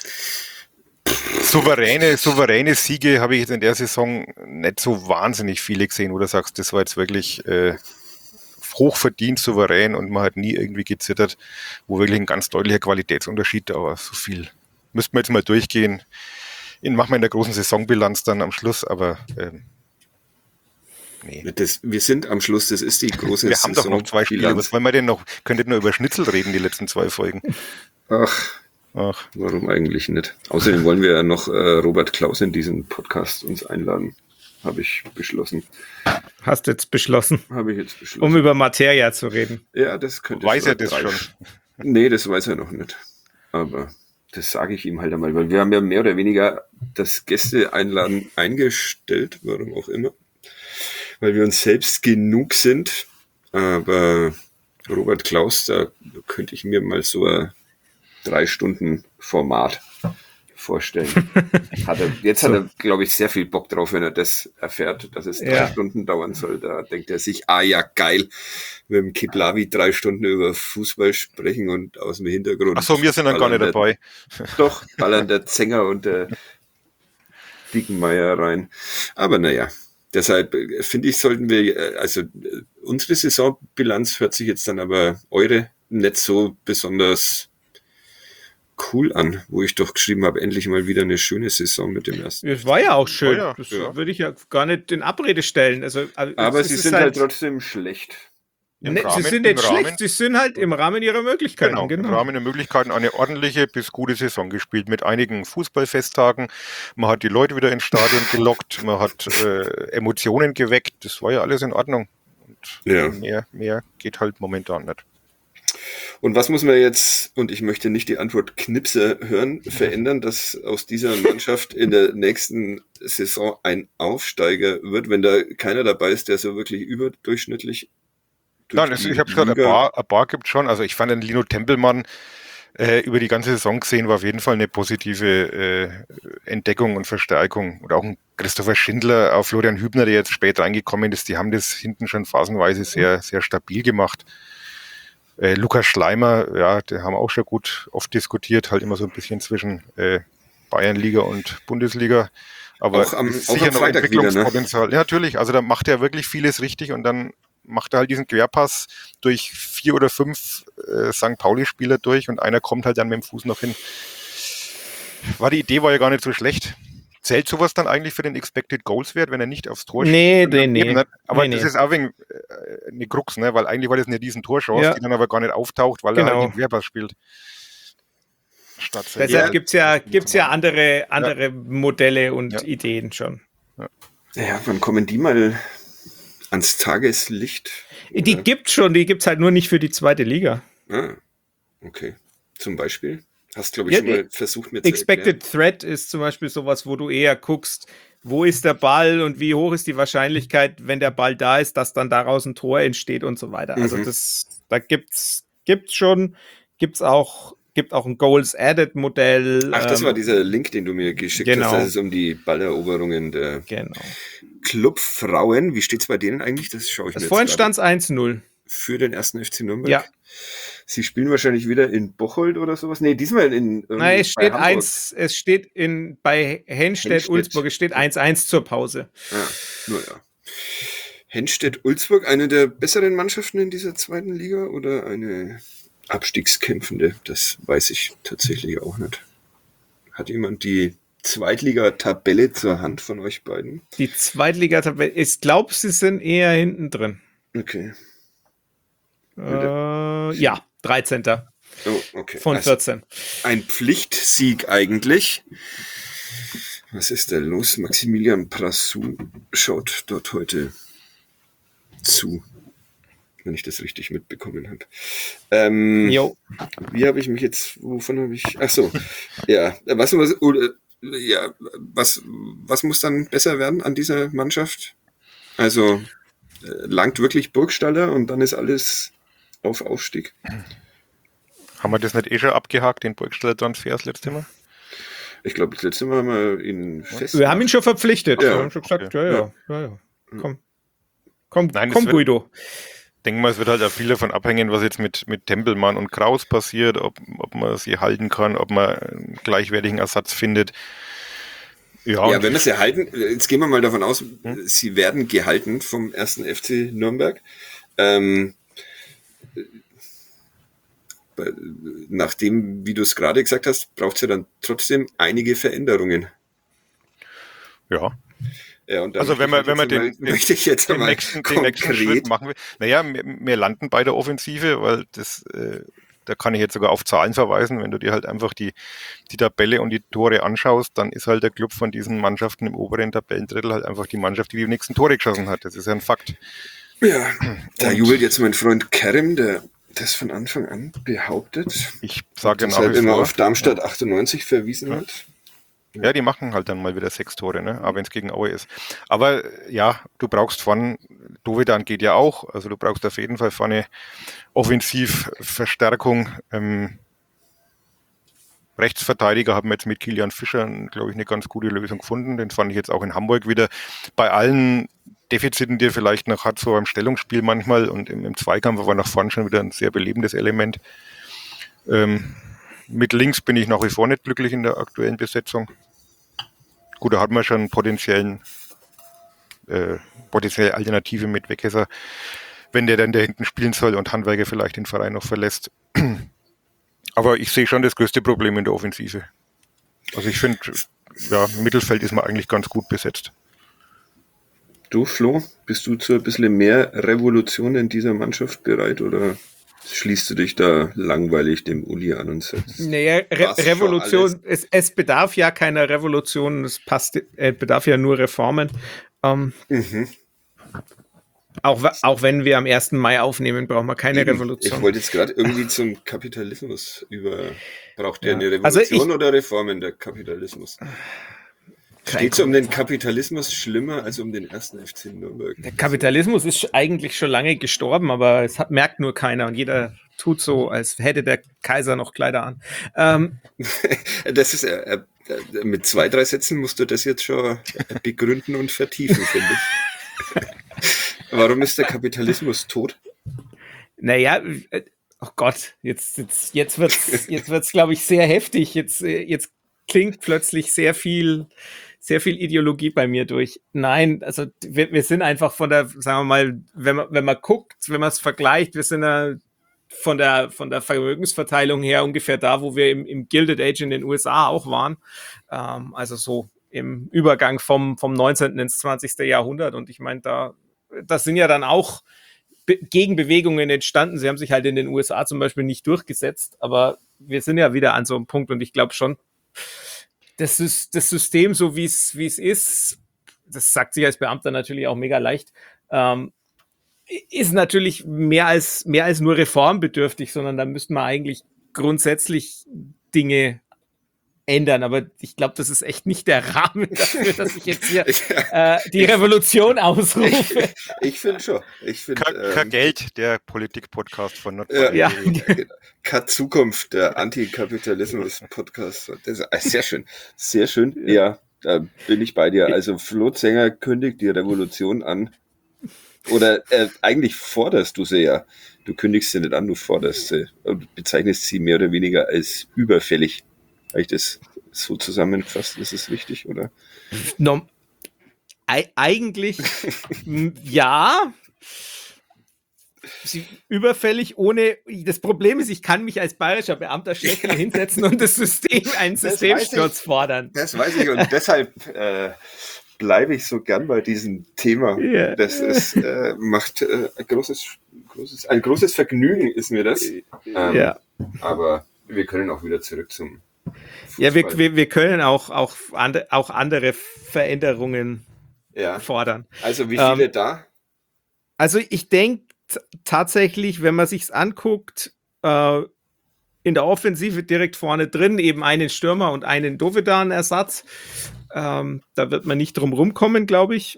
Souveräne Siege habe ich jetzt in der Saison nicht so wahnsinnig viele gesehen, wo du sagst, das war jetzt wirklich hochverdient, souverän und man hat nie irgendwie gezittert, wo wirklich ein ganz deutlicher Qualitätsunterschied da war. So viel müssten wir jetzt mal durchgehen. Machen wir in der großen Saisonbilanz dann am Schluss, aber nee. Wir sind am Schluss, das ist die große Wir haben doch noch 2 Spiele, was wollen wir denn noch? Könntet nur über Schnitzel reden, die letzten 2 Folgen. Ach, warum eigentlich nicht? Außerdem wollen wir ja noch Robert Klaus in diesen Podcast uns einladen. Habe ich beschlossen. Hast du jetzt beschlossen? Habe ich jetzt beschlossen. Um über Materia zu reden. Ja, das könnte Weiß er das schon? Nee, das weiß er noch nicht. Aber das sage ich ihm halt einmal, weil wir haben ja mehr oder weniger das Gäste-Einladen eingestellt, warum auch immer. Weil wir uns selbst genug sind. Aber Robert Klaus, da könnte ich mir mal so ein 3-Stunden-Format vorstellen. Jetzt hat er, glaube ich, sehr viel Bock drauf, wenn er das erfährt, dass es 3 Stunden dauern soll. Da denkt er sich, ja, geil, mit dem Kiplavi 3 Stunden über Fußball sprechen und aus dem Hintergrund. Achso, wir sind dann gar nicht dabei. Doch, ballern der Zenger und der Dickenmeier rein. Aber naja, deshalb finde ich, sollten wir, also unsere Saisonbilanz hört sich jetzt dann aber eure nicht so besonders cool an, wo ich doch geschrieben habe, endlich mal wieder eine schöne Saison mit dem ersten. Es war ja auch schön. Das würde ich ja gar nicht in Abrede stellen. Also, aber sie sind halt trotzdem schlecht. Sie sind nicht schlecht, sie sind halt im Rahmen ihrer Möglichkeiten. Genau. Im Rahmen der Möglichkeiten eine ordentliche bis gute Saison gespielt mit einigen Fußballfesttagen. Man hat die Leute wieder ins Stadion gelockt, man hat Emotionen geweckt. Das war ja alles in Ordnung. Und mehr geht halt momentan nicht. Und was muss man jetzt, und ich möchte nicht die Antwort Knipse hören, verändern, dass aus dieser Mannschaft in der nächsten Saison ein Aufsteiger wird, wenn da keiner dabei ist, der so wirklich überdurchschnittlich Nein, ich habe gesagt, ein paar gibt schon. Also ich fand den Lino Tempelmann über die ganze Saison gesehen, war auf jeden Fall eine positive Entdeckung und Verstärkung. Oder auch ein Christopher Schindler, auch Florian Hübner, der jetzt spät reingekommen ist, die haben das hinten schon phasenweise sehr, sehr stabil gemacht. Lukas Schleimer, ja, die haben auch schon gut oft diskutiert, halt immer so ein bisschen zwischen Bayernliga und Bundesliga. Aber auch am sicher noch Freitag Entwicklungspotenzial. wieder, ne? Ja, natürlich, also da macht er wirklich vieles richtig und dann macht er halt diesen Querpass durch 4 oder 5 St. Pauli-Spieler durch und einer kommt halt dann mit dem Fuß noch hin. Die Idee war ja gar nicht so schlecht. Zählt sowas dann eigentlich für den Expected Goals Wert, wenn er nicht aufs Tor schießt? Nee. Aber das ist auch wegen eine Krux, ne? Weil eigentlich war das eine riesen Torchance, die dann aber gar nicht auftaucht, weil er halt den Querpass spielt. Deshalb gibt's ja andere Modelle und Ideen schon. Ja, wann kommen die mal ans Tageslicht? Die gibt's halt nur nicht für die zweite Liga. Ah, okay. Zum Beispiel? Hast, glaube ich, schon mal versucht, mir zu Expected Threat ist zum Beispiel sowas, wo du eher guckst, wo ist der Ball und wie hoch ist die Wahrscheinlichkeit, wenn der Ball da ist, dass dann daraus ein Tor entsteht und so weiter. Also da gibt's auch ein Goals-Added-Modell. Ach, das war dieser Link, den du mir geschickt hast, dass es um die Balleroberungen der Clubfrauen. Wie steht's bei denen eigentlich? Das schaue ich mir jetzt vorhin stand es 1-0. Für den 1. FC Nürnberg? Ja. Sie spielen wahrscheinlich wieder in Bocholt oder sowas? Nee, diesmal in Nein, es steht bei Henstedt-Ulzburg, es steht 1-1 zur Pause. Ja. Henstedt-Ulzburg, eine der besseren Mannschaften in dieser zweiten Liga oder eine abstiegskämpfende? Das weiß ich tatsächlich auch nicht. Hat jemand die Zweitliga-Tabelle zur Hand von euch beiden? Die Zweitliga-Tabelle, ich glaube, sie sind eher hinten drin. Okay. 13. Oh, okay. Von 14. Also ein Pflichtsieg eigentlich. Was ist da los? Maximilian Prassou schaut dort heute zu, wenn ich das richtig mitbekommen habe. Wie habe ich mich jetzt, wovon habe ich, ach so, ja, was muss dann besser werden an dieser Mannschaft? Also langt wirklich Burgstaller und dann ist alles auf Aufstieg. Haben wir das nicht schon abgehakt, den Burgstaller Transfer das letzte Mal? Ich glaube, das letzte Mal haben wir ihn fest. Wir haben ihn schon verpflichtet. Ja. Wir haben schon gesagt, Okay. ja. Komm, Nein, komm es wird- Guido. Ich denke mal, es wird halt auch viel davon abhängen, was jetzt mit Tempelmann und Kraus passiert, ob man sie halten kann, ob man einen gleichwertigen Ersatz findet. Ja, und wenn wir sie halten, jetzt gehen wir mal davon aus, sie werden gehalten vom 1. FC Nürnberg. Nachdem, wie du es gerade gesagt hast, braucht es ja dann trotzdem einige Veränderungen. ja. Ja, und dann Also wenn man möchte ich jetzt den mal nächsten Schritt konkret. machen will. Naja, wir landen bei der Offensive, weil da kann ich jetzt sogar auf Zahlen verweisen. Wenn du dir halt einfach die Tabelle und die Tore anschaust, dann ist halt der Club von diesen Mannschaften im oberen Tabellendrittel halt einfach die Mannschaft, die die wenigsten Tore geschossen hat. Das ist ja ein Fakt. Ja, da jubelt jetzt mein Freund Kerem, der das von Anfang an behauptet. Ich sage Das nach halt wie immer vor, auf Darmstadt 98 verwiesen hat. ja, die machen halt dann mal wieder 6 Tore, ne? Aber wenn es gegen Aue ist. Aber ja, du brauchst vorne, Dovedan geht ja auch, also du brauchst auf jeden Fall vorne Offensivverstärkung. Rechtsverteidiger haben wir jetzt mit Kilian Fischer, glaube ich, eine ganz gute Lösung gefunden. Den fand ich jetzt auch in Hamburg wieder. Bei allen Defiziten, die er vielleicht noch hat, so beim Stellungsspiel manchmal und im Zweikampf war nach vorne schon wieder ein sehr belebendes Element. Mit links bin ich nach wie vor nicht glücklich in der aktuellen Besetzung. Gut, da hat man schon potenzielle Alternative mit Weghesser, wenn der dann da hinten spielen soll und Handwerker vielleicht den Verein noch verlässt. Aber ich sehe schon das größte Problem in der Offensive. Also ich finde, ja, im Mittelfeld ist man eigentlich ganz gut besetzt. Du, Flo, bist du zu ein bisschen mehr Revolution in dieser Mannschaft bereit oder schließt du dich da langweilig dem Uli an und sagst, Naja, war's schon Revolution, es bedarf ja keiner Revolution, es bedarf ja nur Reformen. Auch wenn wir am 1. Mai aufnehmen, brauchen wir keine Revolution. Ich wollte jetzt gerade irgendwie zum Kapitalismus braucht der eine Also Revolution oder Reformen, der Kapitalismus? Steht es um den Kapitalismus schlimmer als um den 1. FC Nürnberg? Der Kapitalismus ist eigentlich schon lange gestorben, aber merkt nur keiner und jeder tut so, als hätte der Kaiser noch Kleider an. Das ist mit 2, 3 Sätzen musst du das jetzt schon begründen und vertiefen, finde ich. Warum ist der Kapitalismus tot? Naja, oh Gott, jetzt wird's, glaube ich, sehr heftig. Jetzt klingt plötzlich sehr viel Ideologie bei mir durch. Nein, also wir sind einfach von der, sagen wir mal, wenn man guckt, wenn man es vergleicht, wir sind ja von der Vermögensverteilung her ungefähr da, wo wir im Gilded Age in den USA auch waren. Also so im Übergang vom 19. ins 20. Jahrhundert. Und ich meine, das sind ja dann auch Gegenbewegungen entstanden. Sie haben sich halt in den USA zum Beispiel nicht durchgesetzt, aber wir sind ja wieder an so einem Punkt und ich glaube schon, das System, so wie es ist, das sagt sich als Beamter natürlich auch mega leicht, ist natürlich mehr als nur reformbedürftig, sondern da müssten wir eigentlich grundsätzlich Dinge ändern. Aber ich glaube, das ist echt nicht der Rahmen dafür, dass ich jetzt hier die Revolution ausrufe. Ich finde schon. Kein Geld, der Politik-Podcast von Nordbayern. Ja. Keine Zukunft, der Antikapitalismus-Podcast. Das ist sehr schön. Sehr schön. Ja, da bin ich bei dir. Also Flo Zenger kündigt die Revolution an. Oder eigentlich forderst du sie ja. Du kündigst sie nicht an, du forderst sie. Und bezeichnest sie mehr oder weniger als überfällig. Habe ich das so zusammengefasst? Ist es richtig, oder? Eigentlich ja. Überfällig ohne. Das Problem ist, ich kann mich als bayerischer Beamter schlecht hinsetzen und einen Systemsturz fordern. Das weiß ich und deshalb bleibe ich so gern bei diesem Thema. Yeah. Das ist, macht ein großes Vergnügen, ist mir das. Aber wir können auch wieder zurück zum Fußball. Ja, wir können auch andere Veränderungen fordern. Also wie viele da? Also ich denke tatsächlich, wenn man sich's anguckt, in der Offensive direkt vorne drin eben einen Stürmer und einen Dovedan-Ersatz. Da wird man nicht drum rumkommen, glaube ich.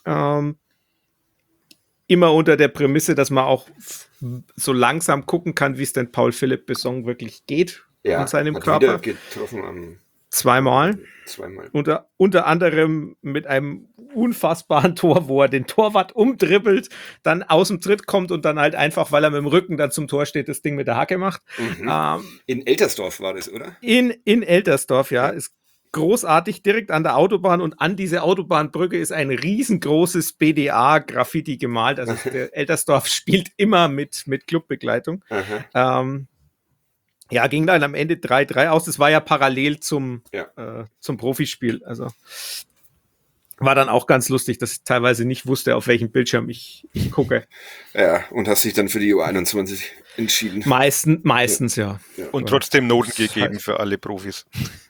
Immer unter der Prämisse, dass man auch so langsam gucken kann, wie es denn Paul Philipp Besson wirklich geht. Ja, mit seinem hat Körper. Wieder getroffen am Zweimal. Unter anderem mit einem unfassbaren Tor, wo er den Torwart umdribbelt, dann aus dem Tritt kommt und dann halt einfach, weil er mit dem Rücken dann zum Tor steht, das Ding mit der Hacke macht. In Eltersdorf war das, oder? In Eltersdorf, ja. Ist großartig, direkt an der Autobahn, und an diese Autobahnbrücke ist ein riesengroßes BDA-Graffiti gemalt. Also der Eltersdorf spielt immer mit Clubbegleitung. Ja, ging dann am Ende 3-3 aus. Das war ja parallel zum Profispiel. Also war dann auch ganz lustig, dass ich teilweise nicht wusste, auf welchem Bildschirm ich gucke. Ja, und hast dich dann für die U21 entschieden. Meistens, ja. Und trotzdem Noten gegeben für alle Profis.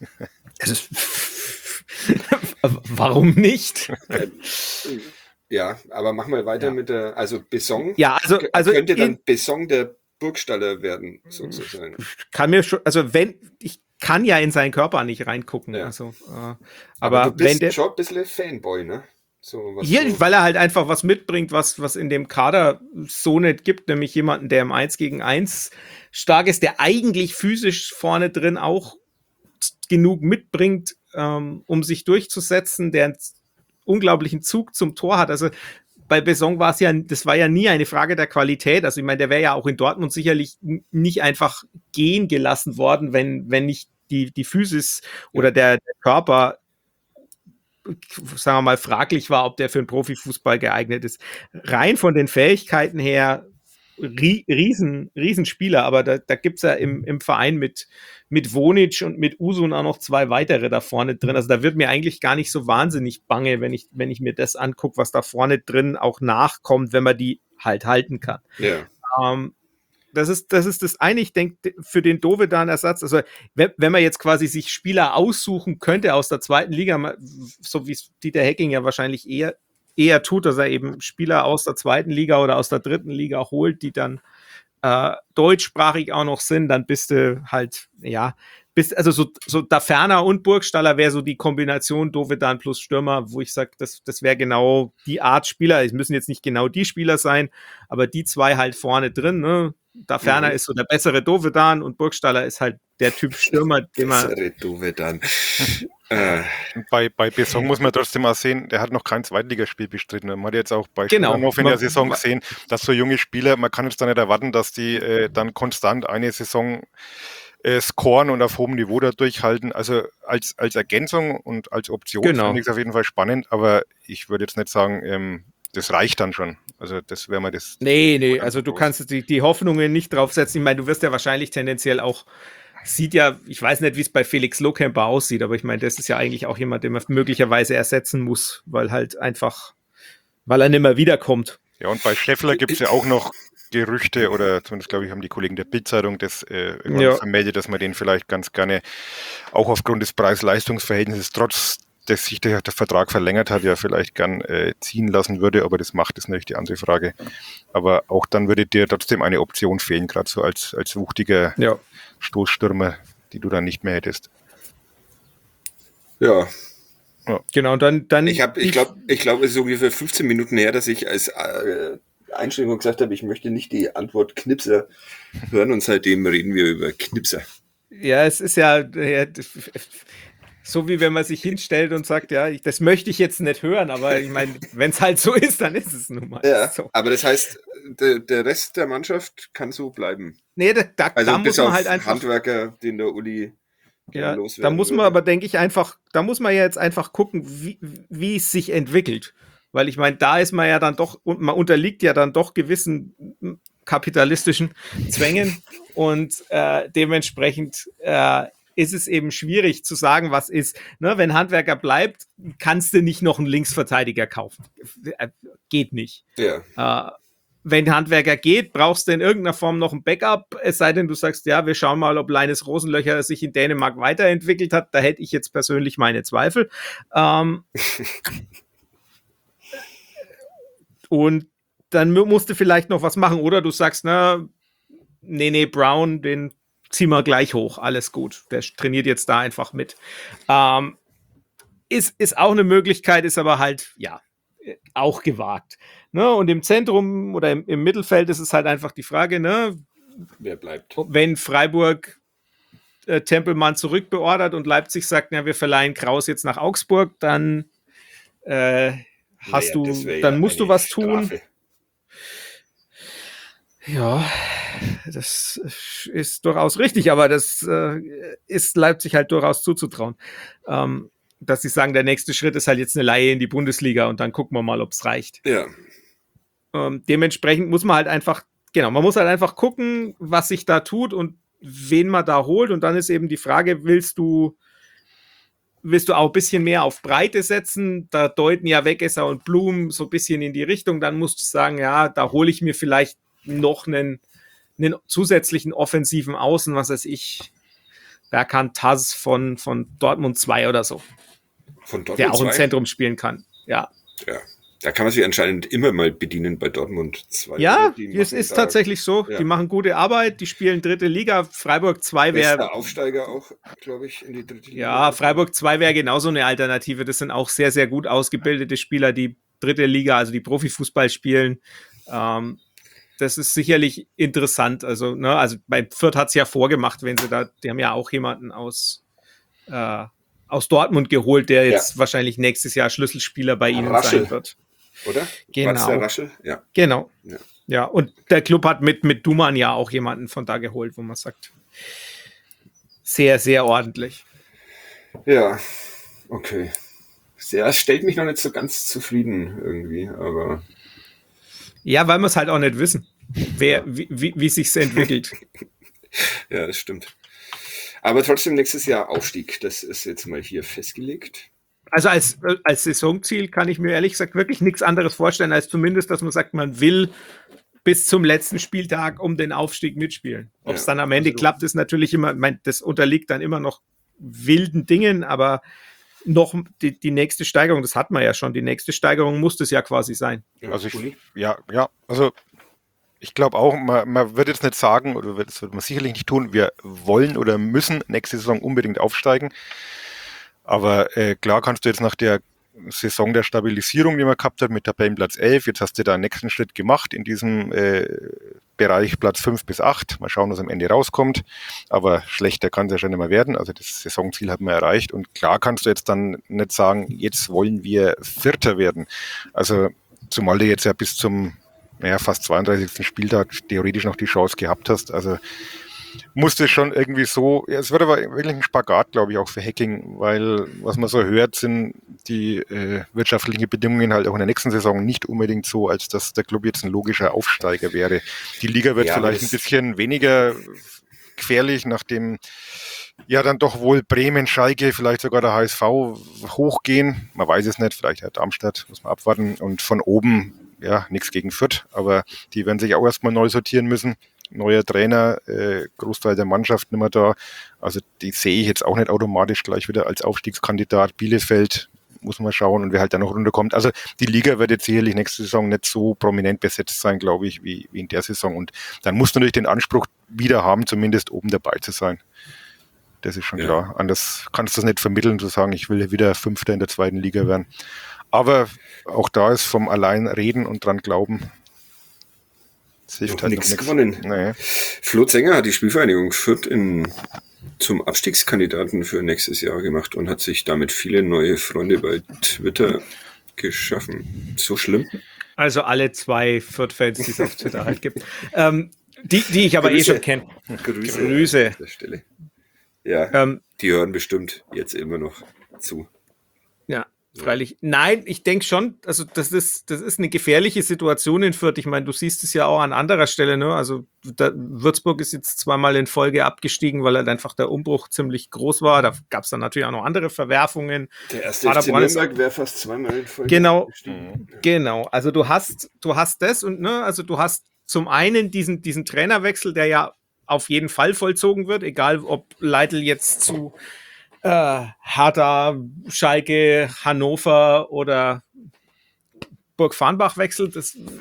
Warum nicht? Ja, aber mach mal weiter mit der, also Besson. Ja, also könnte dann Besson der Burgstaller werden, sozusagen. Kann mir schon, also ich kann ja in seinen Körper nicht reingucken. Ja. Also, aber du bist schon ein bisschen Fanboy, ne? Weil er halt einfach was mitbringt, was in dem Kader so nicht gibt, nämlich jemanden, der im 1-gegen-1 stark ist, der eigentlich physisch vorne drin auch genug mitbringt, um sich durchzusetzen, der einen unglaublichen Zug zum Tor hat. Also bei Besson war ja nie eine Frage der Qualität. Also ich meine, der wäre ja auch in Dortmund sicherlich nicht einfach gehen gelassen worden, wenn nicht die Physis oder der Körper, sagen wir mal, fraglich war, ob der für einen Profifußball geeignet ist. Rein von den Fähigkeiten her Riesenspieler, aber da gibt es ja im Verein mit Vonic und mit Usun auch noch 2 weitere da vorne drin. Also da wird mir eigentlich gar nicht so wahnsinnig bange, wenn ich mir das angucke, was da vorne drin auch nachkommt, wenn man die halt halten kann. Ja. Das ist das eine. Ich denke, für den Dovedan-Ersatz, also wenn man jetzt quasi sich Spieler aussuchen könnte aus der zweiten Liga, so wie es Dieter Hecking ja wahrscheinlich eher tut, dass er eben Spieler aus der zweiten Liga oder aus der dritten Liga holt, die dann deutschsprachig auch noch sind, dann bist du halt, also so Daferner und Burgstaller wäre so die Kombination Dovedan plus Stürmer, wo ich sage, das wäre genau die Art Spieler. Es müssen jetzt nicht genau die Spieler sein, aber die 2 halt vorne drin, ne? Daferner ist so der bessere Dovedan und Burgstaller ist halt der Typ Stürmer, den man... Bessere Dovedan. Bei Besson muss man trotzdem mal sehen, der hat noch kein Zweitligaspiel bestritten. Man hat jetzt auch bei Schumanov in der Saison gesehen, dass so junge Spieler, man kann jetzt da nicht erwarten, dass die dann konstant eine Saison scoren und auf hohem Niveau da durchhalten. Also als Ergänzung und als Option finde ich es auf jeden Fall spannend, aber ich würde jetzt nicht sagen, das reicht dann schon. Also das wäre mal das... Nee, also du kannst die Hoffnungen nicht draufsetzen. Ich meine, du wirst ja wahrscheinlich tendenziell auch, ich weiß nicht, wie es bei Felix Lohkemper aussieht, aber ich meine, das ist ja eigentlich auch jemand, den man möglicherweise ersetzen muss, weil er nicht mehr wiederkommt. Ja, und bei Scheffler gibt es ja auch noch Gerüchte, oder zumindest, glaube ich, haben die Kollegen der Bild-Zeitung das irgendwann vermeldet, dass man den vielleicht ganz gerne auch aufgrund des Preis-Leistungs-Verhältnisses, trotz dass sich der Vertrag verlängert hat, ja vielleicht gern ziehen lassen würde, aber das macht, ist natürlich die andere Frage. Aber auch dann würde dir trotzdem eine Option fehlen, gerade so als wuchtiger Stoßstürmer, die du dann nicht mehr hättest. Ja. Genau, und dann ich glaube, es ist ungefähr 15 Minuten her, dass ich als Einstellung gesagt habe, ich möchte nicht die Antwort Knipser hören, und seitdem reden wir über Knipser. Ja, es ist ja so, wie wenn man sich hinstellt und sagt, ja, das möchte ich jetzt nicht hören, aber ich meine, wenn es halt so ist, dann ist es nun mal so. Aber das heißt, der Rest der Mannschaft kann so bleiben. Nee, da muss man halt einfach... Handwerker, den der Uli loswerden da muss man aber, denke ich, da muss man ja jetzt einfach gucken, wie es sich entwickelt. Weil ich meine, da ist man ja dann doch, und man unterliegt ja dann doch gewissen kapitalistischen Zwängen und dementsprechend ist es eben schwierig zu sagen, was ist. Ne, wenn Handwerker bleibt, kannst du nicht noch einen Linksverteidiger kaufen. Geht nicht. Ja. Wenn Handwerker geht, brauchst du in irgendeiner Form noch ein Backup, es sei denn, du sagst, ja, wir schauen mal, ob Linus Rosenlöcher sich in Dänemark weiterentwickelt hat. Da hätte ich jetzt persönlich meine Zweifel. Und dann musst du vielleicht noch was machen. Oder du sagst, nee, Brown, den ziehen wir gleich hoch. Alles gut. Der trainiert jetzt da einfach mit. Ist auch eine Möglichkeit, ist aber halt, auch gewagt. Ne? Und im Zentrum oder im Mittelfeld ist es halt einfach die Frage, ne? Wer bleibt? Wenn Freiburg Tempelmann zurückbeordert und Leipzig sagt, ja, wir verleihen Kraus jetzt nach Augsburg, dann musst du was tun. Strafe. Ja, das ist durchaus richtig, aber das ist Leipzig halt durchaus zuzutrauen. Dass sie sagen, der nächste Schritt ist halt jetzt eine Leihe in die Bundesliga und dann gucken wir mal, ob es reicht. Ja. Dementsprechend muss man halt einfach gucken, was sich da tut und wen man da holt. Und dann ist eben die Frage, willst du auch ein bisschen mehr auf Breite setzen? Da deuten ja Wegesser und Blum so ein bisschen in die Richtung. Dann musst du sagen, ja, da hole ich mir vielleicht noch einen zusätzlichen offensiven Außen, was weiß ich, Berkan Taz von Dortmund 2 oder so. Von Dortmund der auch 2? im Zentrum spielen kann. Ja. Da kann man sich anscheinend immer mal bedienen bei Dortmund 2. Ja, es ist tatsächlich so. Ja. Die machen gute Arbeit, die spielen dritte Liga. Freiburg 2 wäre... Bester Aufsteiger auch, glaube ich, in die dritte Liga. Ja, Freiburg 2 wäre genauso eine Alternative. Das sind auch sehr, sehr gut ausgebildete Spieler, die dritte Liga, also die Profifußball spielen. Das ist sicherlich interessant. Also bei Fürth hat es ja vorgemacht, die haben ja auch jemanden aus Dortmund geholt, der jetzt wahrscheinlich nächstes Jahr Schlüsselspieler bei ihnen sein wird. Oder? Genau. Der Raschel? Ja. Genau. Ja, und der Club hat mit Duman ja auch jemanden von da geholt, wo man sagt, sehr, sehr ordentlich. Ja, okay. Das stellt mich noch nicht so ganz zufrieden irgendwie, aber... Ja, weil wir es halt auch nicht wissen, wie sich's entwickelt. Ja, das stimmt. Aber trotzdem nächstes Jahr Aufstieg, das ist jetzt mal hier festgelegt. Also als Saisonziel kann ich mir ehrlich gesagt wirklich nichts anderes vorstellen, als zumindest, dass man sagt, man will bis zum letzten Spieltag um den Aufstieg mitspielen. Ob es dann am Ende klappt, ist natürlich immer, das unterliegt dann immer noch wilden Dingen, aber noch die nächste Steigerung, das hat man ja schon, die nächste Steigerung muss das ja quasi sein. Also ich glaube auch, man wird jetzt nicht sagen, oder das wird man sicherlich nicht tun, wir wollen oder müssen nächste Saison unbedingt aufsteigen. Aber klar kannst du jetzt nach der Saison der Stabilisierung, die man gehabt hat, mit Tabellenplatz 11, jetzt hast du da einen nächsten Schritt gemacht in diesem Bereich Platz 5 bis 8. Mal schauen, was am Ende rauskommt. Aber schlechter kann es ja schon nicht mehr werden. Also das Saisonziel hat man erreicht. Und klar kannst du jetzt dann nicht sagen, jetzt wollen wir Vierter werden. Also zumal du jetzt ja bis zum fast 32. Spieltag theoretisch noch die Chance gehabt hast. Also musste schon irgendwie so, es wird aber wirklich ein Spagat, glaube ich, auch für Hacking, weil was man so hört, sind die wirtschaftlichen Bedingungen halt auch in der nächsten Saison nicht unbedingt so, als dass der Club jetzt ein logischer Aufsteiger wäre. Die Liga wird vielleicht ein bisschen weniger gefährlich, nachdem dann doch wohl Bremen, Schalke, vielleicht sogar der HSV hochgehen. Man weiß es nicht, vielleicht halt Darmstadt, muss man abwarten. Und von oben, nichts gegen Fürth, aber die werden sich auch erstmal neu sortieren müssen. Neuer Trainer, Großteil der Mannschaft nicht mehr da. Also die sehe ich jetzt auch nicht automatisch gleich wieder als Aufstiegskandidat. Bielefeld muss man schauen und wer halt da noch runterkommt. Also die Liga wird jetzt sicherlich nächste Saison nicht so prominent besetzt sein, glaube ich, wie in der Saison. Und dann musst du natürlich den Anspruch wieder haben, zumindest oben dabei zu sein. Das ist schon klar. Anders kannst du das nicht vermitteln, zu sagen, ich will wieder Fünfter in der zweiten Liga werden. Aber auch da ist vom allein reden und dran glauben, hilft halt nichts gewonnen. Naja. Flo Zenger hat die Spielvereinigung Fürth zum Abstiegskandidaten für nächstes Jahr gemacht und hat sich damit viele neue Freunde bei Twitter geschaffen. So schlimm? Also alle 2 Fürth-Fans, die es auf Twitter halt gibt. Die ich aber schon kenne. Grüße. An der Stelle. Ja, die hören bestimmt jetzt immer noch zu. Ja. Freilich. Nein, ich denke schon, also das ist eine gefährliche Situation in Fürth. Ich meine, du siehst es ja auch an anderer Stelle, ne? Also Würzburg ist jetzt zweimal in Folge abgestiegen, weil halt einfach der Umbruch ziemlich groß war. Da gab es dann natürlich auch noch andere Verwerfungen. Der erste FC Nürnberg wäre fast zweimal in Folge abgestiegen. Genau. Also du hast das und also du hast zum einen diesen Trainerwechsel, der ja auf jeden Fall vollzogen wird, egal ob Leitl jetzt zu Hertha, Schalke, Hannover oder Burg Farnbach wechselt,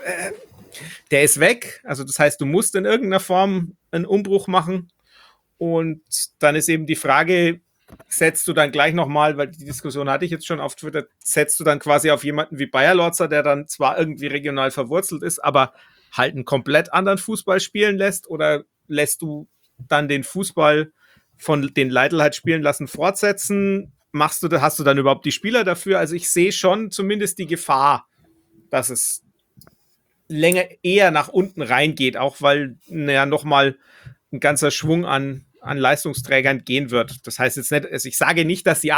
der ist weg. Also das heißt, du musst in irgendeiner Form einen Umbruch machen und dann ist eben die Frage, setzt du dann gleich nochmal, weil die Diskussion hatte ich jetzt schon auf Twitter, setzt du dann quasi auf jemanden wie Bayer Lorzer, der dann zwar irgendwie regional verwurzelt ist, aber halt einen komplett anderen Fußball spielen lässt, oder lässt du dann den Fußball von den Leitl hat spielen lassen fortsetzen? Hast du dann überhaupt die Spieler dafür? Also ich sehe schon zumindest die Gefahr, dass es eher nach unten reingeht, auch weil nochmal ein ganzer Schwung an Leistungsträgern gehen wird. Das heißt jetzt nicht, also ich sage nicht, dass sie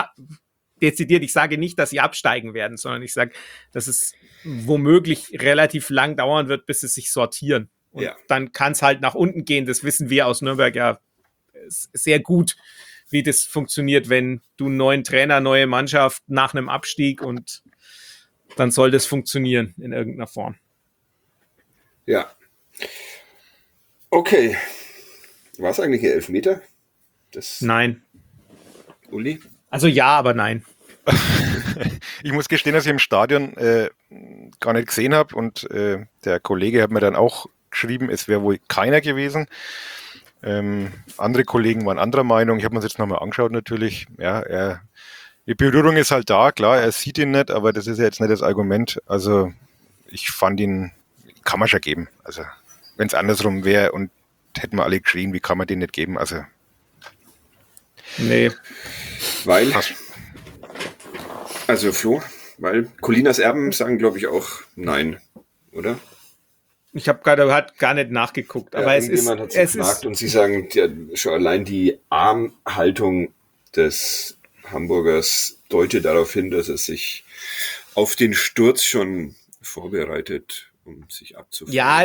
absteigen werden, sondern ich sage, dass es womöglich relativ lang dauern wird, bis sie sich sortieren. Und dann kann es halt nach unten gehen. Das wissen wir aus Nürnberg ja sehr gut, wie das funktioniert, wenn du einen neuen Trainer, neue Mannschaft nach einem Abstieg und dann soll das funktionieren in irgendeiner Form. Ja. Okay. War es eigentlich ein Elfmeter? Nein. Uli? Also ja, aber nein. Ich muss gestehen, dass ich im Stadion gar nicht gesehen habe und der Kollege hat mir dann auch geschrieben, es wäre wohl keiner gewesen. Andere Kollegen waren anderer Meinung. Ich habe mir das jetzt nochmal angeschaut natürlich. Ja, die Berührung ist halt da, klar, er sieht ihn nicht, aber das ist ja jetzt nicht das Argument. Also ich fand ihn, kann man schon geben. Also wenn es andersrum wäre und hätten wir alle geschrien, wie kann man den nicht geben? Also nee. Weil, also Flo, weil Colinas Erben sagen, glaube ich, auch nein, oder? Ich habe gar nicht nachgeguckt, aber es ist und sie sagen, schon allein die Armhaltung des Hamburgers deutet darauf hin, dass er sich auf den Sturz schon vorbereitet, um sich abzufangen. Ja,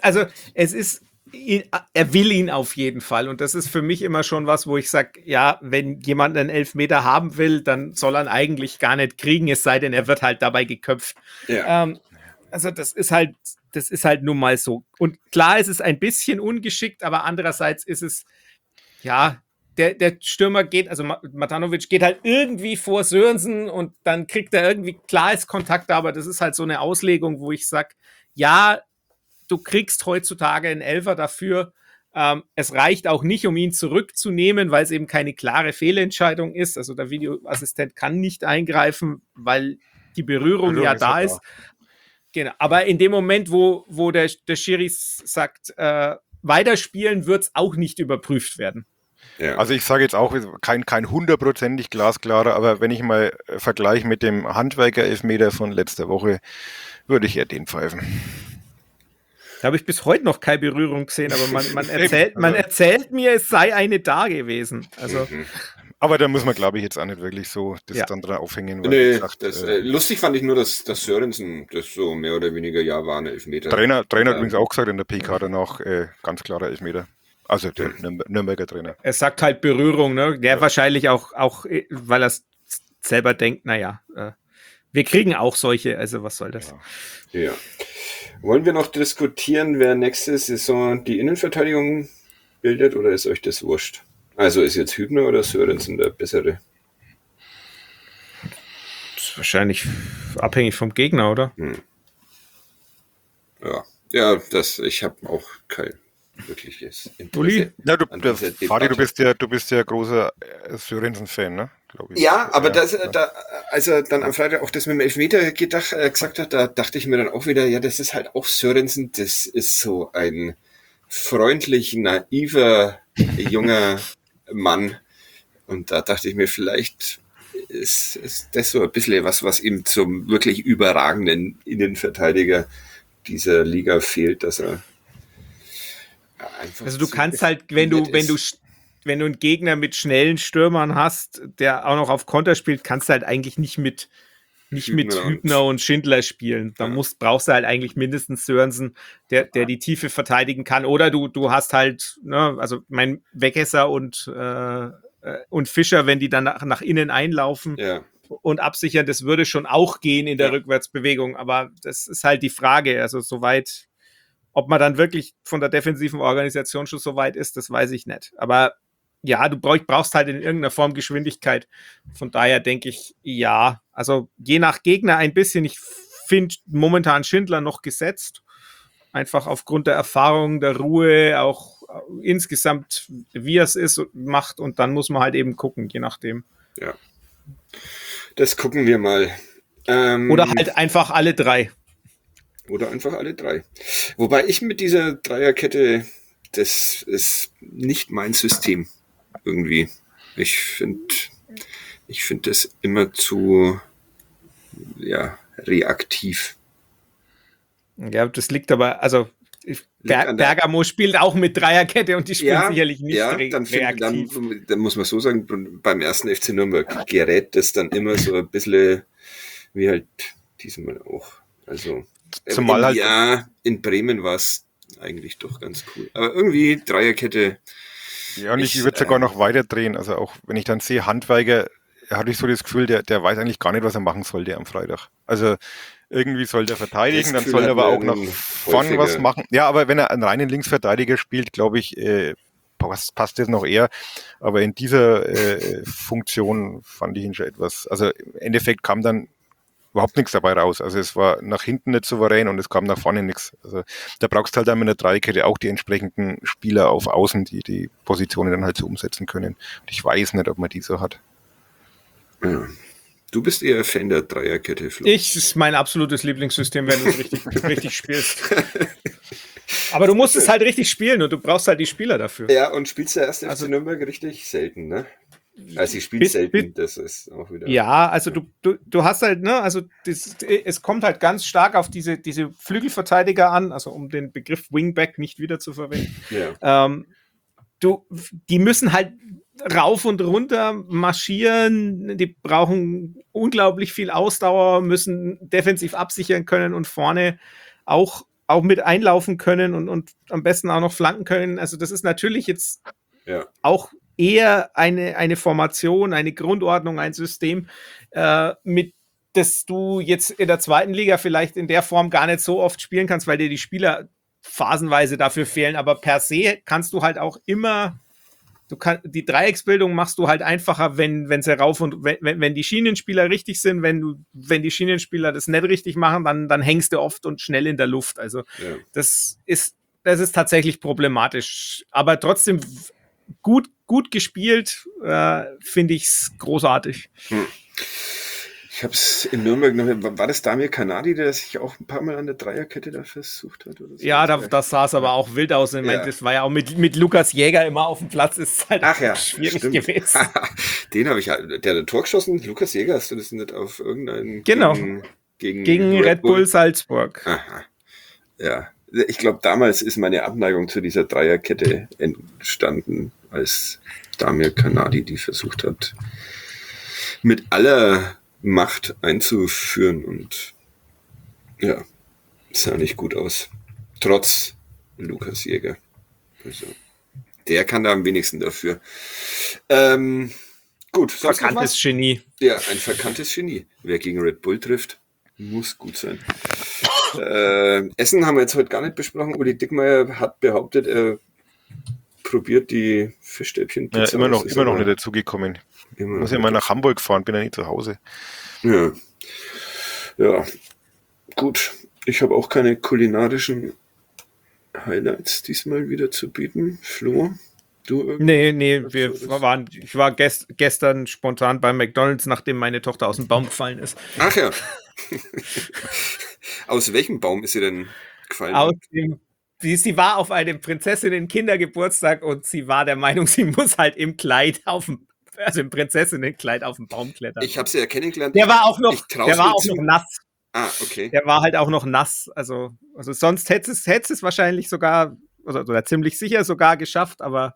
er will ihn auf jeden Fall und das ist für mich immer schon was, wo ich sage, ja, wenn jemand einen Elfmeter haben will, dann soll er ihn eigentlich gar nicht kriegen, es sei denn, er wird halt dabei geköpft. Ja. Also das ist halt nun mal so. Und klar, es ist ein bisschen ungeschickt, aber andererseits ist es, ja, der Stürmer geht, also Matanovic geht halt irgendwie vor Sörensen und dann kriegt er irgendwie, klar ist Kontakt, aber das ist halt so eine Auslegung, wo ich sage, ja, du kriegst heutzutage einen Elfer dafür. Es reicht auch nicht, um ihn zurückzunehmen, weil es eben keine klare Fehlentscheidung ist. Also der Videoassistent kann nicht eingreifen, weil die Berührung ja da ist. Genau. Aber in dem Moment, wo der Schiri sagt, weiterspielen, wird es auch nicht überprüft werden. Ja. Also ich sage jetzt auch, kein hundertprozentig glasklarer, aber wenn ich mal vergleiche mit dem Handwerker-Elfmeter von letzter Woche, würde ich eher den pfeifen. Da habe ich bis heute noch keine Berührung gesehen, aber man erzählt mir, es sei eine da gewesen. Also. Aber da muss man, glaube ich, jetzt auch nicht wirklich so das dann dran aufhängen. Weil nee, lustig fand ich nur, dass Sörensen das so mehr oder weniger war eine Elfmeter. Trainer hat übrigens auch gesagt in der PK danach, ganz klarer Elfmeter. Also der Nürnberger Trainer. Er sagt halt Berührung, ne? Der wahrscheinlich auch, weil er selber denkt, naja, wir kriegen auch solche, also was soll das? Ja. Wollen wir noch diskutieren, wer nächste Saison die Innenverteidigung bildet oder ist euch das wurscht? Also ist jetzt Hübner oder Sörensen der bessere? Das ist wahrscheinlich abhängig vom Gegner, oder? Ja, ich habe auch kein wirkliches Interesse. Uli? Ja, Fadi, du bist ja großer Sörensen-Fan, ne? Ich. Ja, aber als er dann am Freitag auch das mit dem Elfmeter gesagt hat, da dachte ich mir dann auch wieder, ja, das ist halt auch Sörensen, das ist so ein freundlich naiver junger Mann. Und da dachte ich mir, vielleicht ist das so ein bisschen was ihm zum wirklich überragenden Innenverteidiger dieser Liga fehlt, dass er einfach. Also du kannst halt, wenn du einen Gegner mit schnellen Stürmern hast, der auch noch auf Konter spielt, kannst du halt eigentlich nicht mit Hübner und Schindler spielen. Da brauchst du halt eigentlich mindestens Sörensen, der die Tiefe verteidigen kann. Oder du hast halt, ne, also mein Weghesser und Fischer, wenn die dann nach innen einlaufen und absichern, das würde schon auch gehen in der Rückwärtsbewegung. Aber das ist halt die Frage. Also soweit, ob man dann wirklich von der defensiven Organisation schon so weit ist, das weiß ich nicht. Aber ja, du brauchst halt in irgendeiner Form Geschwindigkeit. Von daher denke ich, ja. Also je nach Gegner ein bisschen. Ich finde momentan Schindler noch gesetzt. Einfach aufgrund der Erfahrung, der Ruhe, auch insgesamt, wie er es ist und macht. Und dann muss man halt eben gucken, je nachdem. Ja, das gucken wir mal. Oder halt einfach alle drei. Wobei ich mit dieser Dreierkette, das ist nicht mein System. irgendwie. Ich finde das immer zu reaktiv. Ja, das liegt aber, also Liegt Bergamo spielt auch mit Dreierkette und die spielen sicherlich nicht reaktiv. Dann muss man so sagen, beim ersten FC Nürnberg gerät das dann immer so ein bisschen wie halt diesmal auch. Also Zumal in Bremen war es eigentlich doch ganz cool. Aber irgendwie Dreierkette. Ja, und ich würde sogar noch weiter drehen. Also auch wenn ich dann sehe, Handwerker, hatte ich so das Gefühl, der weiß eigentlich gar nicht, was er machen sollte am Freitag. Also irgendwie soll der verteidigen, dann soll er aber auch noch vorne was machen. Ja, aber wenn er einen reinen Linksverteidiger spielt, glaube ich, passt das noch eher. Aber in dieser Funktion fand ich ihn schon etwas, also im Endeffekt kam dann überhaupt nichts dabei raus. Also es war nach hinten nicht souverän und es kam nach vorne nichts. Also da brauchst du halt dann mit der Dreikette auch die entsprechenden Spieler auf Außen, die die Positionen dann halt so umsetzen können. Und ich weiß nicht, ob man die so hat. Ja. Du bist eher Fan der Dreierkette, Flo. Das ist mein absolutes Lieblingssystem, wenn du es richtig spielst. Aber du musst es halt richtig spielen und du brauchst halt die Spieler dafür. Ja, und spielst du erst FC Nürnberg richtig selten, ne? Also ich spiele selten, das ist auch wieder... Ja, also du hast halt, ne, also es kommt halt ganz stark auf diese Flügelverteidiger an, also um den Begriff Wingback nicht wieder zu verwenden. Ja. Die müssen halt rauf und runter marschieren, die brauchen unglaublich viel Ausdauer, müssen defensiv absichern können und vorne auch mit einlaufen können und am besten auch noch flanken können. Also das ist natürlich jetzt auch eher eine Formation, eine Grundordnung, ein System, mit das du jetzt in der zweiten Liga vielleicht in der Form gar nicht so oft spielen kannst, weil dir die Spieler phasenweise dafür fehlen, aber per se kannst du halt auch immer die Dreiecksbildung machst du halt einfacher, wenn die Schienenspieler richtig sind, wenn die Schienenspieler das nicht richtig machen, dann hängst du oft und schnell in der Luft. Also das ist tatsächlich problematisch. Aber trotzdem gut gespielt, finde ich es großartig. Ich habe es in Nürnberg noch, war das Damir Kanadi, der sich auch ein paar Mal an der Dreierkette da versucht hat? Oder so? Ja, das sah es aber auch wild aus. Ich meine, das war ja auch mit Lukas Jäger immer auf dem Platz, ist halt schwierig gewesen. Den habe ich halt, der hat ein Tor geschossen, Lukas Jäger, hast du das nicht auf irgendeinen... Genau, gegen Red Bull Salzburg. Aha, ja. Ich glaube, damals ist meine Abneigung zu dieser Dreierkette entstanden, als Damir Kanadi die versucht hat, mit aller Macht einzuführen und ja, sah nicht gut aus. Trotz Lukas Jäger. Also, der kann da am wenigsten dafür. Gut. Verkanntes Genie. Ja, ein verkanntes Genie. Wer gegen Red Bull trifft, muss gut sein. Essen haben wir jetzt heute gar nicht besprochen. Uli Dickmeyer hat behauptet, er probiert die Fischstäbchen-Pizza. Ja, immer noch nicht dazugekommen. Ich muss ja mal nach Hamburg fahren, bin ja nicht zu Hause. Ja, gut. Ich habe auch keine kulinarischen Highlights diesmal wieder zu bieten. Flo, du irgendwie? Ich war gestern spontan bei McDonald's, nachdem meine Tochter aus dem Baum gefallen ist. Ach ja. Aus welchem Baum ist sie denn gefallen? Sie war auf einem Prinzessinnen-Kindergeburtstag und sie war der Meinung, sie muss halt im im Prinzessinnenkleid auf den Baum klettern. Ich habe sie ja kennengelernt. Der war auch noch nass. Ah, okay. Der war halt auch noch nass. Also sonst hätte es wahrscheinlich sogar, oder ziemlich sicher sogar geschafft, aber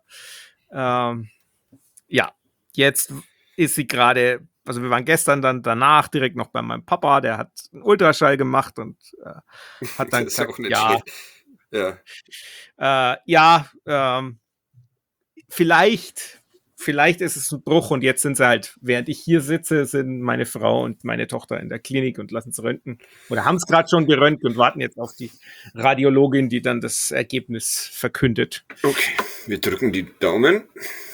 jetzt ist sie gerade, also wir waren gestern dann danach direkt noch bei meinem Papa, der hat einen Ultraschall gemacht und hat dann gesagt, vielleicht ist es ein Bruch und jetzt sind sie halt, während ich hier sitze, sind meine Frau und meine Tochter in der Klinik und lassen es röntgen oder haben es gerade schon geröntgt und warten jetzt auf die Radiologin, die dann das Ergebnis verkündet. Okay, wir drücken die Daumen.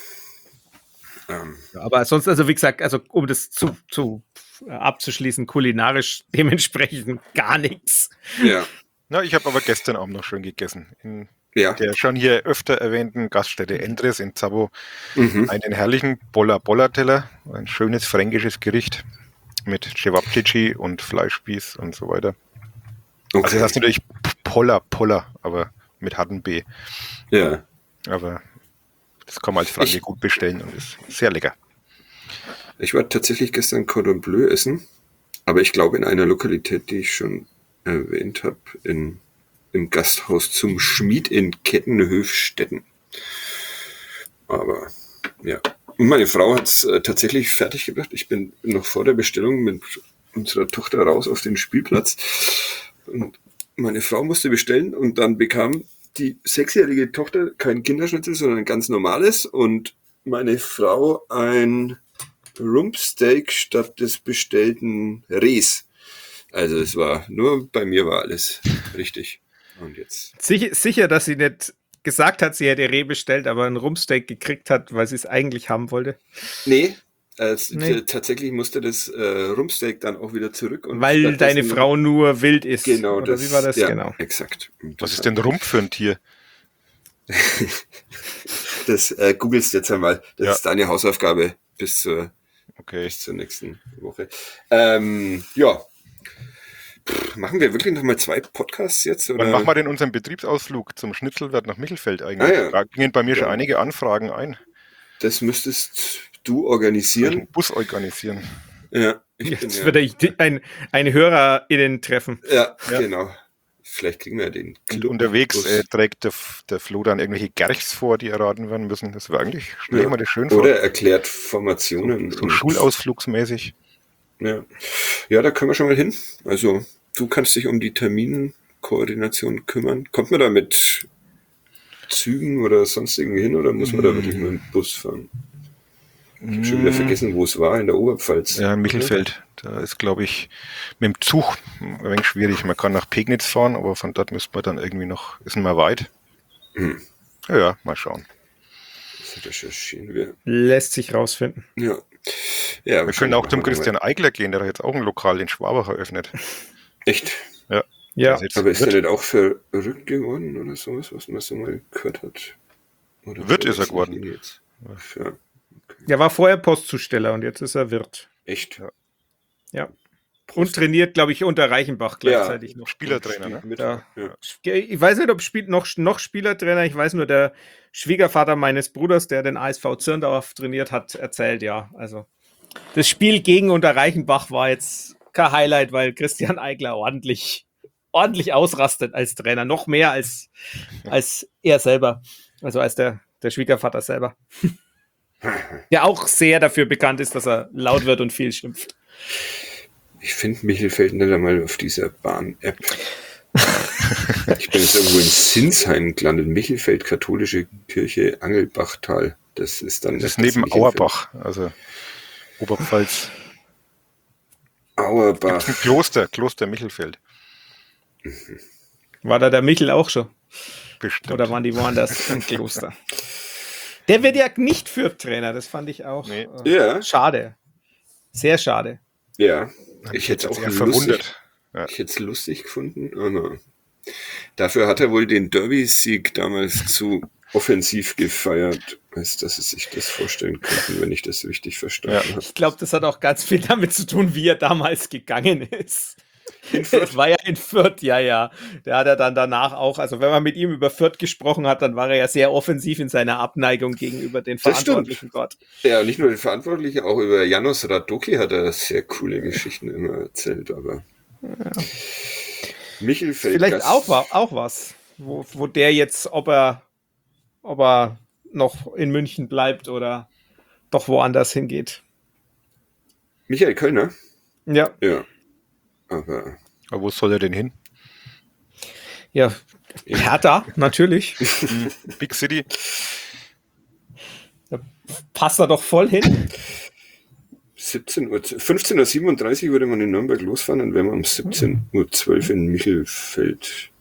Aber sonst, also wie gesagt, also um das abzuschließen, kulinarisch dementsprechend gar nichts. Ja. Na, ich habe aber gestern Abend noch schön gegessen. In der schon hier öfter erwähnten Gaststätte Endres in Zabo. Einen herrlichen Boller-Teller, ein schönes fränkisches Gericht mit Cevapcici und Fleischspieß und so weiter. Okay. Also das heißt natürlich Poller, aber mit hartem B. Ja. Aber Das kann man als Franke gut bestellen und ist sehr lecker. Ich war tatsächlich gestern Cordon Bleu essen, aber ich glaube in einer Lokalität, die ich schon erwähnt habe, im Gasthaus zum Schmied in Kettenhöfstetten. Aber ja, und meine Frau hat es tatsächlich fertig gebracht. Ich bin noch vor der Bestellung mit unserer Tochter raus auf den Spielplatz und meine Frau musste bestellen und dann bekam die 6-jährige Tochter kein Kinderschnitzel, sondern ein ganz normales und meine Frau ein Rumpsteak statt des bestellten Rehs. Also es war, nur bei mir war alles richtig. Und jetzt. Sicher, dass sie nicht gesagt hat, sie hätte Reh bestellt, aber ein Rumpsteak gekriegt hat, weil sie es eigentlich haben wollte? Nee. Tatsächlich musste das Rumpsteak dann auch wieder zurück. Und weil deine Frau nur wild ist. Genau. Oder wie war das? Ja, genau. Exakt. Was ist denn Rumpf für ein Tier? Das googelst jetzt einmal. Das ist deine Hausaufgabe bis zur nächsten Woche. Ja. Machen wir wirklich nochmal 2 Podcasts jetzt? Oder? Wann machen wir denn unseren Betriebsausflug zum Schnitzelwirt nach Michelfeld eigentlich? Da gingen bei mir schon einige Anfragen ein. Das müsstest du organisieren. Einen Bus organisieren. Ja. Jetzt wird ein HörerInnen-Treffen. Ja, genau. Vielleicht kriegen wir den Club. Und unterwegs trägt der Flo dann irgendwelche Gerchs vor, die erraten werden müssen. Das wäre eigentlich, stelle ich mir das schön vor. Oder erklärt Formationen. So schulausflugsmäßig. Ja, da können wir schon mal hin. Also du kannst dich um die Terminkoordination kümmern. Kommt man da mit Zügen oder sonstigen hin oder muss man da wirklich mit dem Bus fahren? Ich habe schon wieder vergessen, wo es war, in der Oberpfalz. Ja, in Michelfeld. Da ist, glaube ich, mit dem Zug ein wenig schwierig. Man kann nach Pegnitz fahren, aber von dort müsste man dann irgendwie noch, ist nicht mehr weit. Ja, mal schauen. Das recherchieren wir. Lässt sich rausfinden. Ja, wir können auch zum Christian Eigler gehen, der hat jetzt auch ein Lokal in Schwabach eröffnet. Echt? Ja. Aber ist der nicht auch verrückt geworden oder sowas, was man so mal gehört hat? Oder Wirt ist er geworden. Jetzt? Ja. Okay. Er war vorher Postzusteller und jetzt ist er Wirt. Echt? Ja. Und trainiert, glaube ich, unter Reichenbach gleichzeitig noch. Spielertrainer, ne? Ja. Ich weiß nicht, ob noch Spielertrainer. Ich weiß nur, der Schwiegervater meines Bruders, der den ASV Zirndorf trainiert hat, erzählt, also das Spiel gegen unter Reichenbach war jetzt kein Highlight, weil Christian Eigler ordentlich ausrastet als Trainer. Noch mehr als er selber. Also als der Schwiegervater selber. Der auch sehr dafür bekannt ist, dass er laut wird und viel schimpft. Ich finde Michelfeld nicht einmal auf dieser Bahn-App. Ich bin jetzt irgendwo in Sinsheim gelandet. Michelfeld, katholische Kirche, Angelbachtal. Das ist dann. Das ist neben Auerbach, also Oberpfalz. Auerbach. Ein Kloster Michelfeld. War da der Michel auch schon? Bestimmt. Oder waren die woanders im Kloster? Der wird ja nicht Fürth-Trainer, das fand ich auch schade. Sehr schade. Ja, ich hätte es auch verwundert. Ich hätte es lustig gefunden, aber dafür hat er wohl den Derby-Sieg damals zu offensiv gefeiert, als dass sie sich das vorstellen könnten, wenn ich das richtig verstanden habe. Ich glaube, das hat auch ganz viel damit zu tun, wie er damals gegangen ist. Es war ja in Fürth, ja. Der hat er dann danach auch, also wenn man mit ihm über Fürth gesprochen hat, dann war er ja sehr offensiv in seiner Abneigung gegenüber den Verantwortlichen dort. Ja, nicht nur den Verantwortlichen, auch über Janos Radoki hat er sehr coole Geschichten immer erzählt, aber Michelfeld. Vielleicht auch was, wo der jetzt, ob er noch in München bleibt oder doch woanders hingeht. Michael Kölner? Ja. Aber wo soll er denn hin? Ja, Hertha, natürlich. Big City. Da passt er doch voll hin. 15:37 Uhr würde man in Nürnberg losfahren, dann wären wir um 17:12 Uhr in Michelfeld.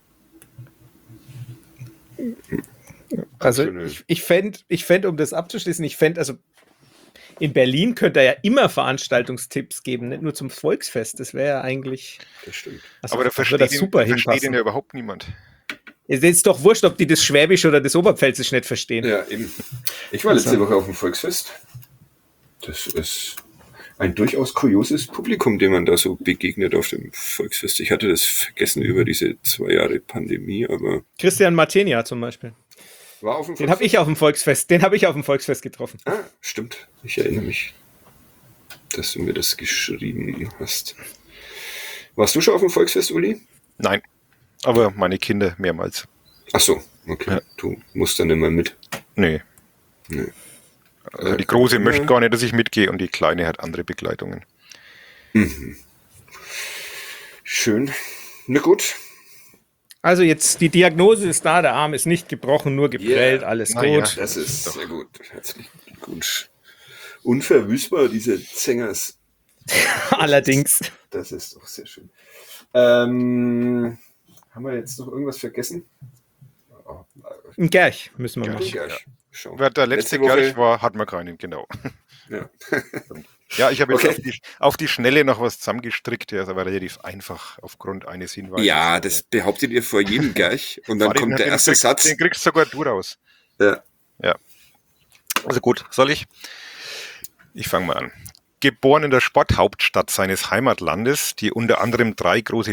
Also ich fände, um das abzuschließen, also in Berlin könnte er ja immer Veranstaltungstipps geben, nicht nur zum Volksfest. Das wäre ja eigentlich. Das stimmt. Also aber da versteht ihn ja überhaupt niemand. Es ist doch wurscht, ob die das Schwäbisch oder das Oberpfälzisch nicht verstehen. Ja, eben. Ich war letzte Woche auf dem Volksfest. Das ist ein durchaus kurioses Publikum, dem man da so begegnet auf dem Volksfest. Ich hatte das vergessen über diese 2 Jahre Pandemie, aber. Christian Martenia zum Beispiel. War auf dem Den habe ich auf dem Volksfest getroffen. Ah, stimmt. Ich erinnere mich, dass du mir das geschrieben hast. Warst du schon auf dem Volksfest, Uli? Nein, aber meine Kinder mehrmals. Ach so, okay. Ja. Du musst dann immer mit. Nee. Nee. Also die Große möchte gar nicht, dass ich mitgehe und die Kleine hat andere Begleitungen. Mhm. Schön. Na gut. Also jetzt, die Diagnose ist da, der Arm ist nicht gebrochen, nur geprellt, alles Na gut. ja. Das ist sehr gut. Herzlichen Glückwunsch. Unverwüstbar, diese Zängers. Allerdings. Das ist doch sehr schön. Haben wir jetzt noch irgendwas vergessen? Ein Gerch müssen wir Gerch. machen. Ja, schauen. Wer der letzte Gerch war, hat man keinen, genau. Ja. Ja, ich habe jetzt Okay. auf die Schnelle noch was zusammengestrickt, der ist aber relativ einfach aufgrund eines Hinweises. Ja, das behauptet ihr vor jedem Gerch und dann kommt der erste Satz. Den kriegst sogar du raus. Ja. Ja. Also gut, soll ich? Ich fange mal an. Geboren in der Sporthauptstadt seines Heimatlandes, die unter anderem 3 große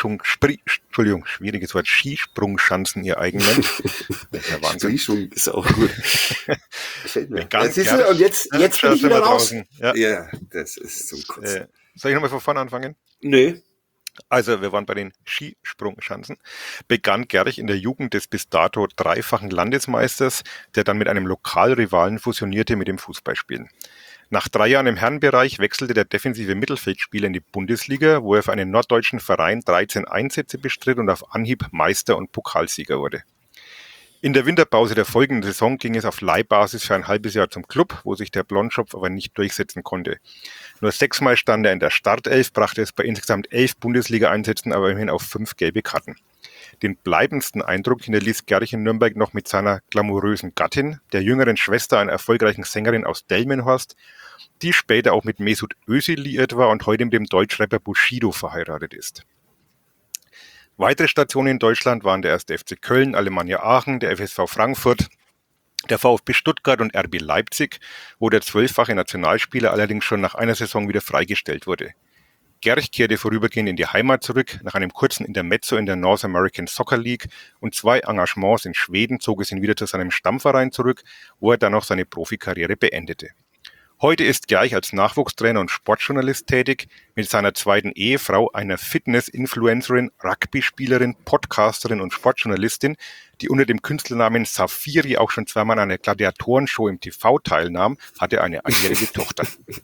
Skisprungschanzen ihr eigen nennt. Das ist ja Wahnsinn. Sprießung ist auch gut. Gefällt mir. Ganz Siehst du, und jetzt bin ich sind wir wieder raus. draußen. Ja. Ja, das ist zum Kotzen. Soll ich nochmal von vorne anfangen? Nee. Also, wir waren bei den Skisprungschanzen. Begann Gerch in der Jugend des bis dato 3-fachen Landesmeisters, der dann mit einem Lokalrivalen fusionierte mit dem Fußballspielen. Nach 3 Jahren im Herrenbereich wechselte der defensive Mittelfeldspieler in die Bundesliga, wo er für einen norddeutschen Verein 13 Einsätze bestritt und auf Anhieb Meister und Pokalsieger wurde. In der Winterpause der folgenden Saison ging es auf Leihbasis für ein halbes Jahr zum Club, wo sich der Blondschopf aber nicht durchsetzen konnte. Nur 6-mal stand er in der Startelf, brachte es bei insgesamt 11 Bundesliga-Einsätzen aber immerhin auf 5 gelbe Karten. Den bleibendsten Eindruck hinterließ Gerch in Nürnberg noch mit seiner glamourösen Gattin, der jüngeren Schwester einer erfolgreichen Sängerin aus Delmenhorst, die später auch mit Mesut Özil liiert war und heute mit dem Deutschrapper Bushido verheiratet ist. Weitere Stationen in Deutschland waren der 1. FC Köln, Alemannia Aachen, der FSV Frankfurt, der VfB Stuttgart und RB Leipzig, wo der 12-fache Nationalspieler allerdings schon nach einer Saison wieder freigestellt wurde. Gerch kehrte vorübergehend in die Heimat zurück. Nach einem kurzen Intermezzo in der North American Soccer League und 2 Engagements in Schweden zog es ihn wieder zu seinem Stammverein zurück, wo er dann auch seine Profikarriere beendete. Heute ist Gerch als Nachwuchstrainer und Sportjournalist tätig, mit seiner zweiten Ehefrau, einer Fitness-Influencerin, Rugby-Spielerin, Podcasterin und Sportjournalistin, die unter dem Künstlernamen Safiri auch schon 2-mal an einer Gladiatorenshow im TV teilnahm, hatte eine einjährige Tochter.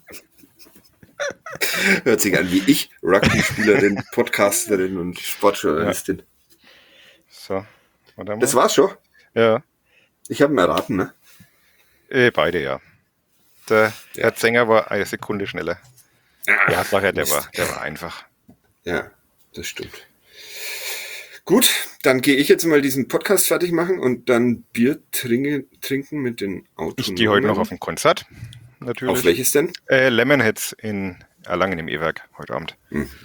Hört sich an wie ich, Rugby-Spielerin, Podcasterin und Sportjournalistin. So, warte mal. Das war's schon. Ja, Ich habe ihn erraten, ne? beide, ja. Der Herr Zenger war eine Sekunde schneller. Ja, sag ja, der war einfach. Ja, das stimmt. Gut, dann gehe ich jetzt mal diesen Podcast fertig machen und dann Bier trinken mit den Autos. Ich gehe heute noch auf ein Konzert, natürlich. Auf welches denn? Lemonheads in Erlangen im E-Werk heute Abend.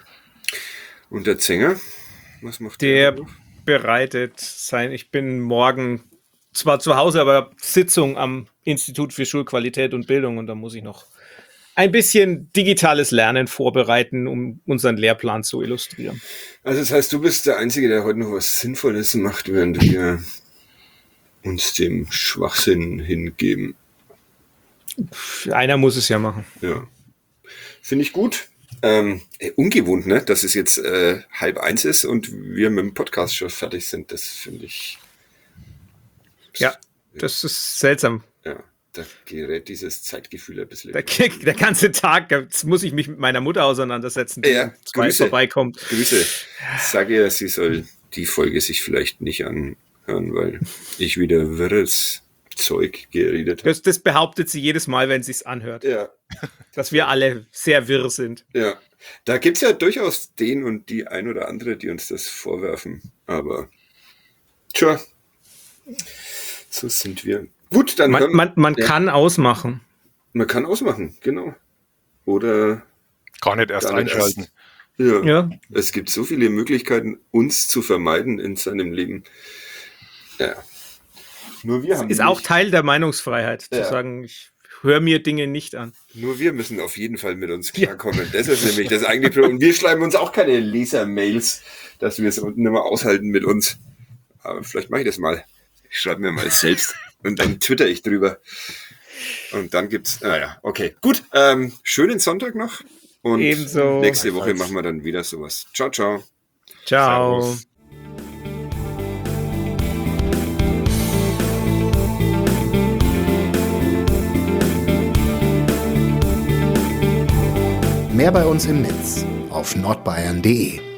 Und der Zenger? Was macht Der noch? bereitet sein, ich bin morgen zwar zu Hause, aber Sitzung am Institut für Schulqualität und Bildung und da muss ich noch ein bisschen digitales Lernen vorbereiten, um unseren Lehrplan zu illustrieren. Also das heißt, du bist der Einzige, der heute noch was Sinnvolles macht, während wir uns dem Schwachsinn hingeben. Einer muss es ja machen. Ja. Finde ich gut. Ungewohnt, ne? Dass es jetzt 12:30 ist und wir mit dem Podcast schon fertig sind. Das finde ich... Ja, das ist seltsam. Ja, da gerät dieses Zeitgefühl ein bisschen. Der ganze Tag, jetzt muss ich mich mit meiner Mutter auseinandersetzen, die Ja, um 2 Grüße. vorbeikommt. Grüße. Sag ihr, sie soll die Folge sich vielleicht nicht anhören, weil ich wieder wirres Zeug geredet habe. Das behauptet sie jedes Mal, wenn sie es anhört, Ja, dass wir alle sehr wirr sind. ja. Da gibt es ja durchaus den und die ein oder andere, die uns das vorwerfen. Aber tja, so sind wir. Gut, dann Man kann ausmachen. man kann ausmachen, genau. Oder Gar nicht erst gar nicht einschalten. Ja. Ja. Es gibt so viele Möglichkeiten, uns zu vermeiden in seinem Leben. Ja. Nur wir haben Ist die auch nicht. Teil der Meinungsfreiheit, zu Ja. sagen, ich höre mir Dinge nicht an. Nur wir müssen auf jeden Fall mit uns klarkommen. Das ist nämlich das eigentliche Problem. Und wir schreiben uns auch keine Leser-Mails, dass wir es nicht mehr aushalten mit uns. Aber vielleicht mache ich das mal. Ich schreibe mir mal selbst und dann twitter ich drüber. Und dann gibt's, naja, okay. Gut, schönen Sonntag noch. Und Ebenso. nächste Woche machen wir dann wieder sowas. Ciao, ciao. Ciao. Servus. Mehr bei uns im Netz auf nordbayern.de.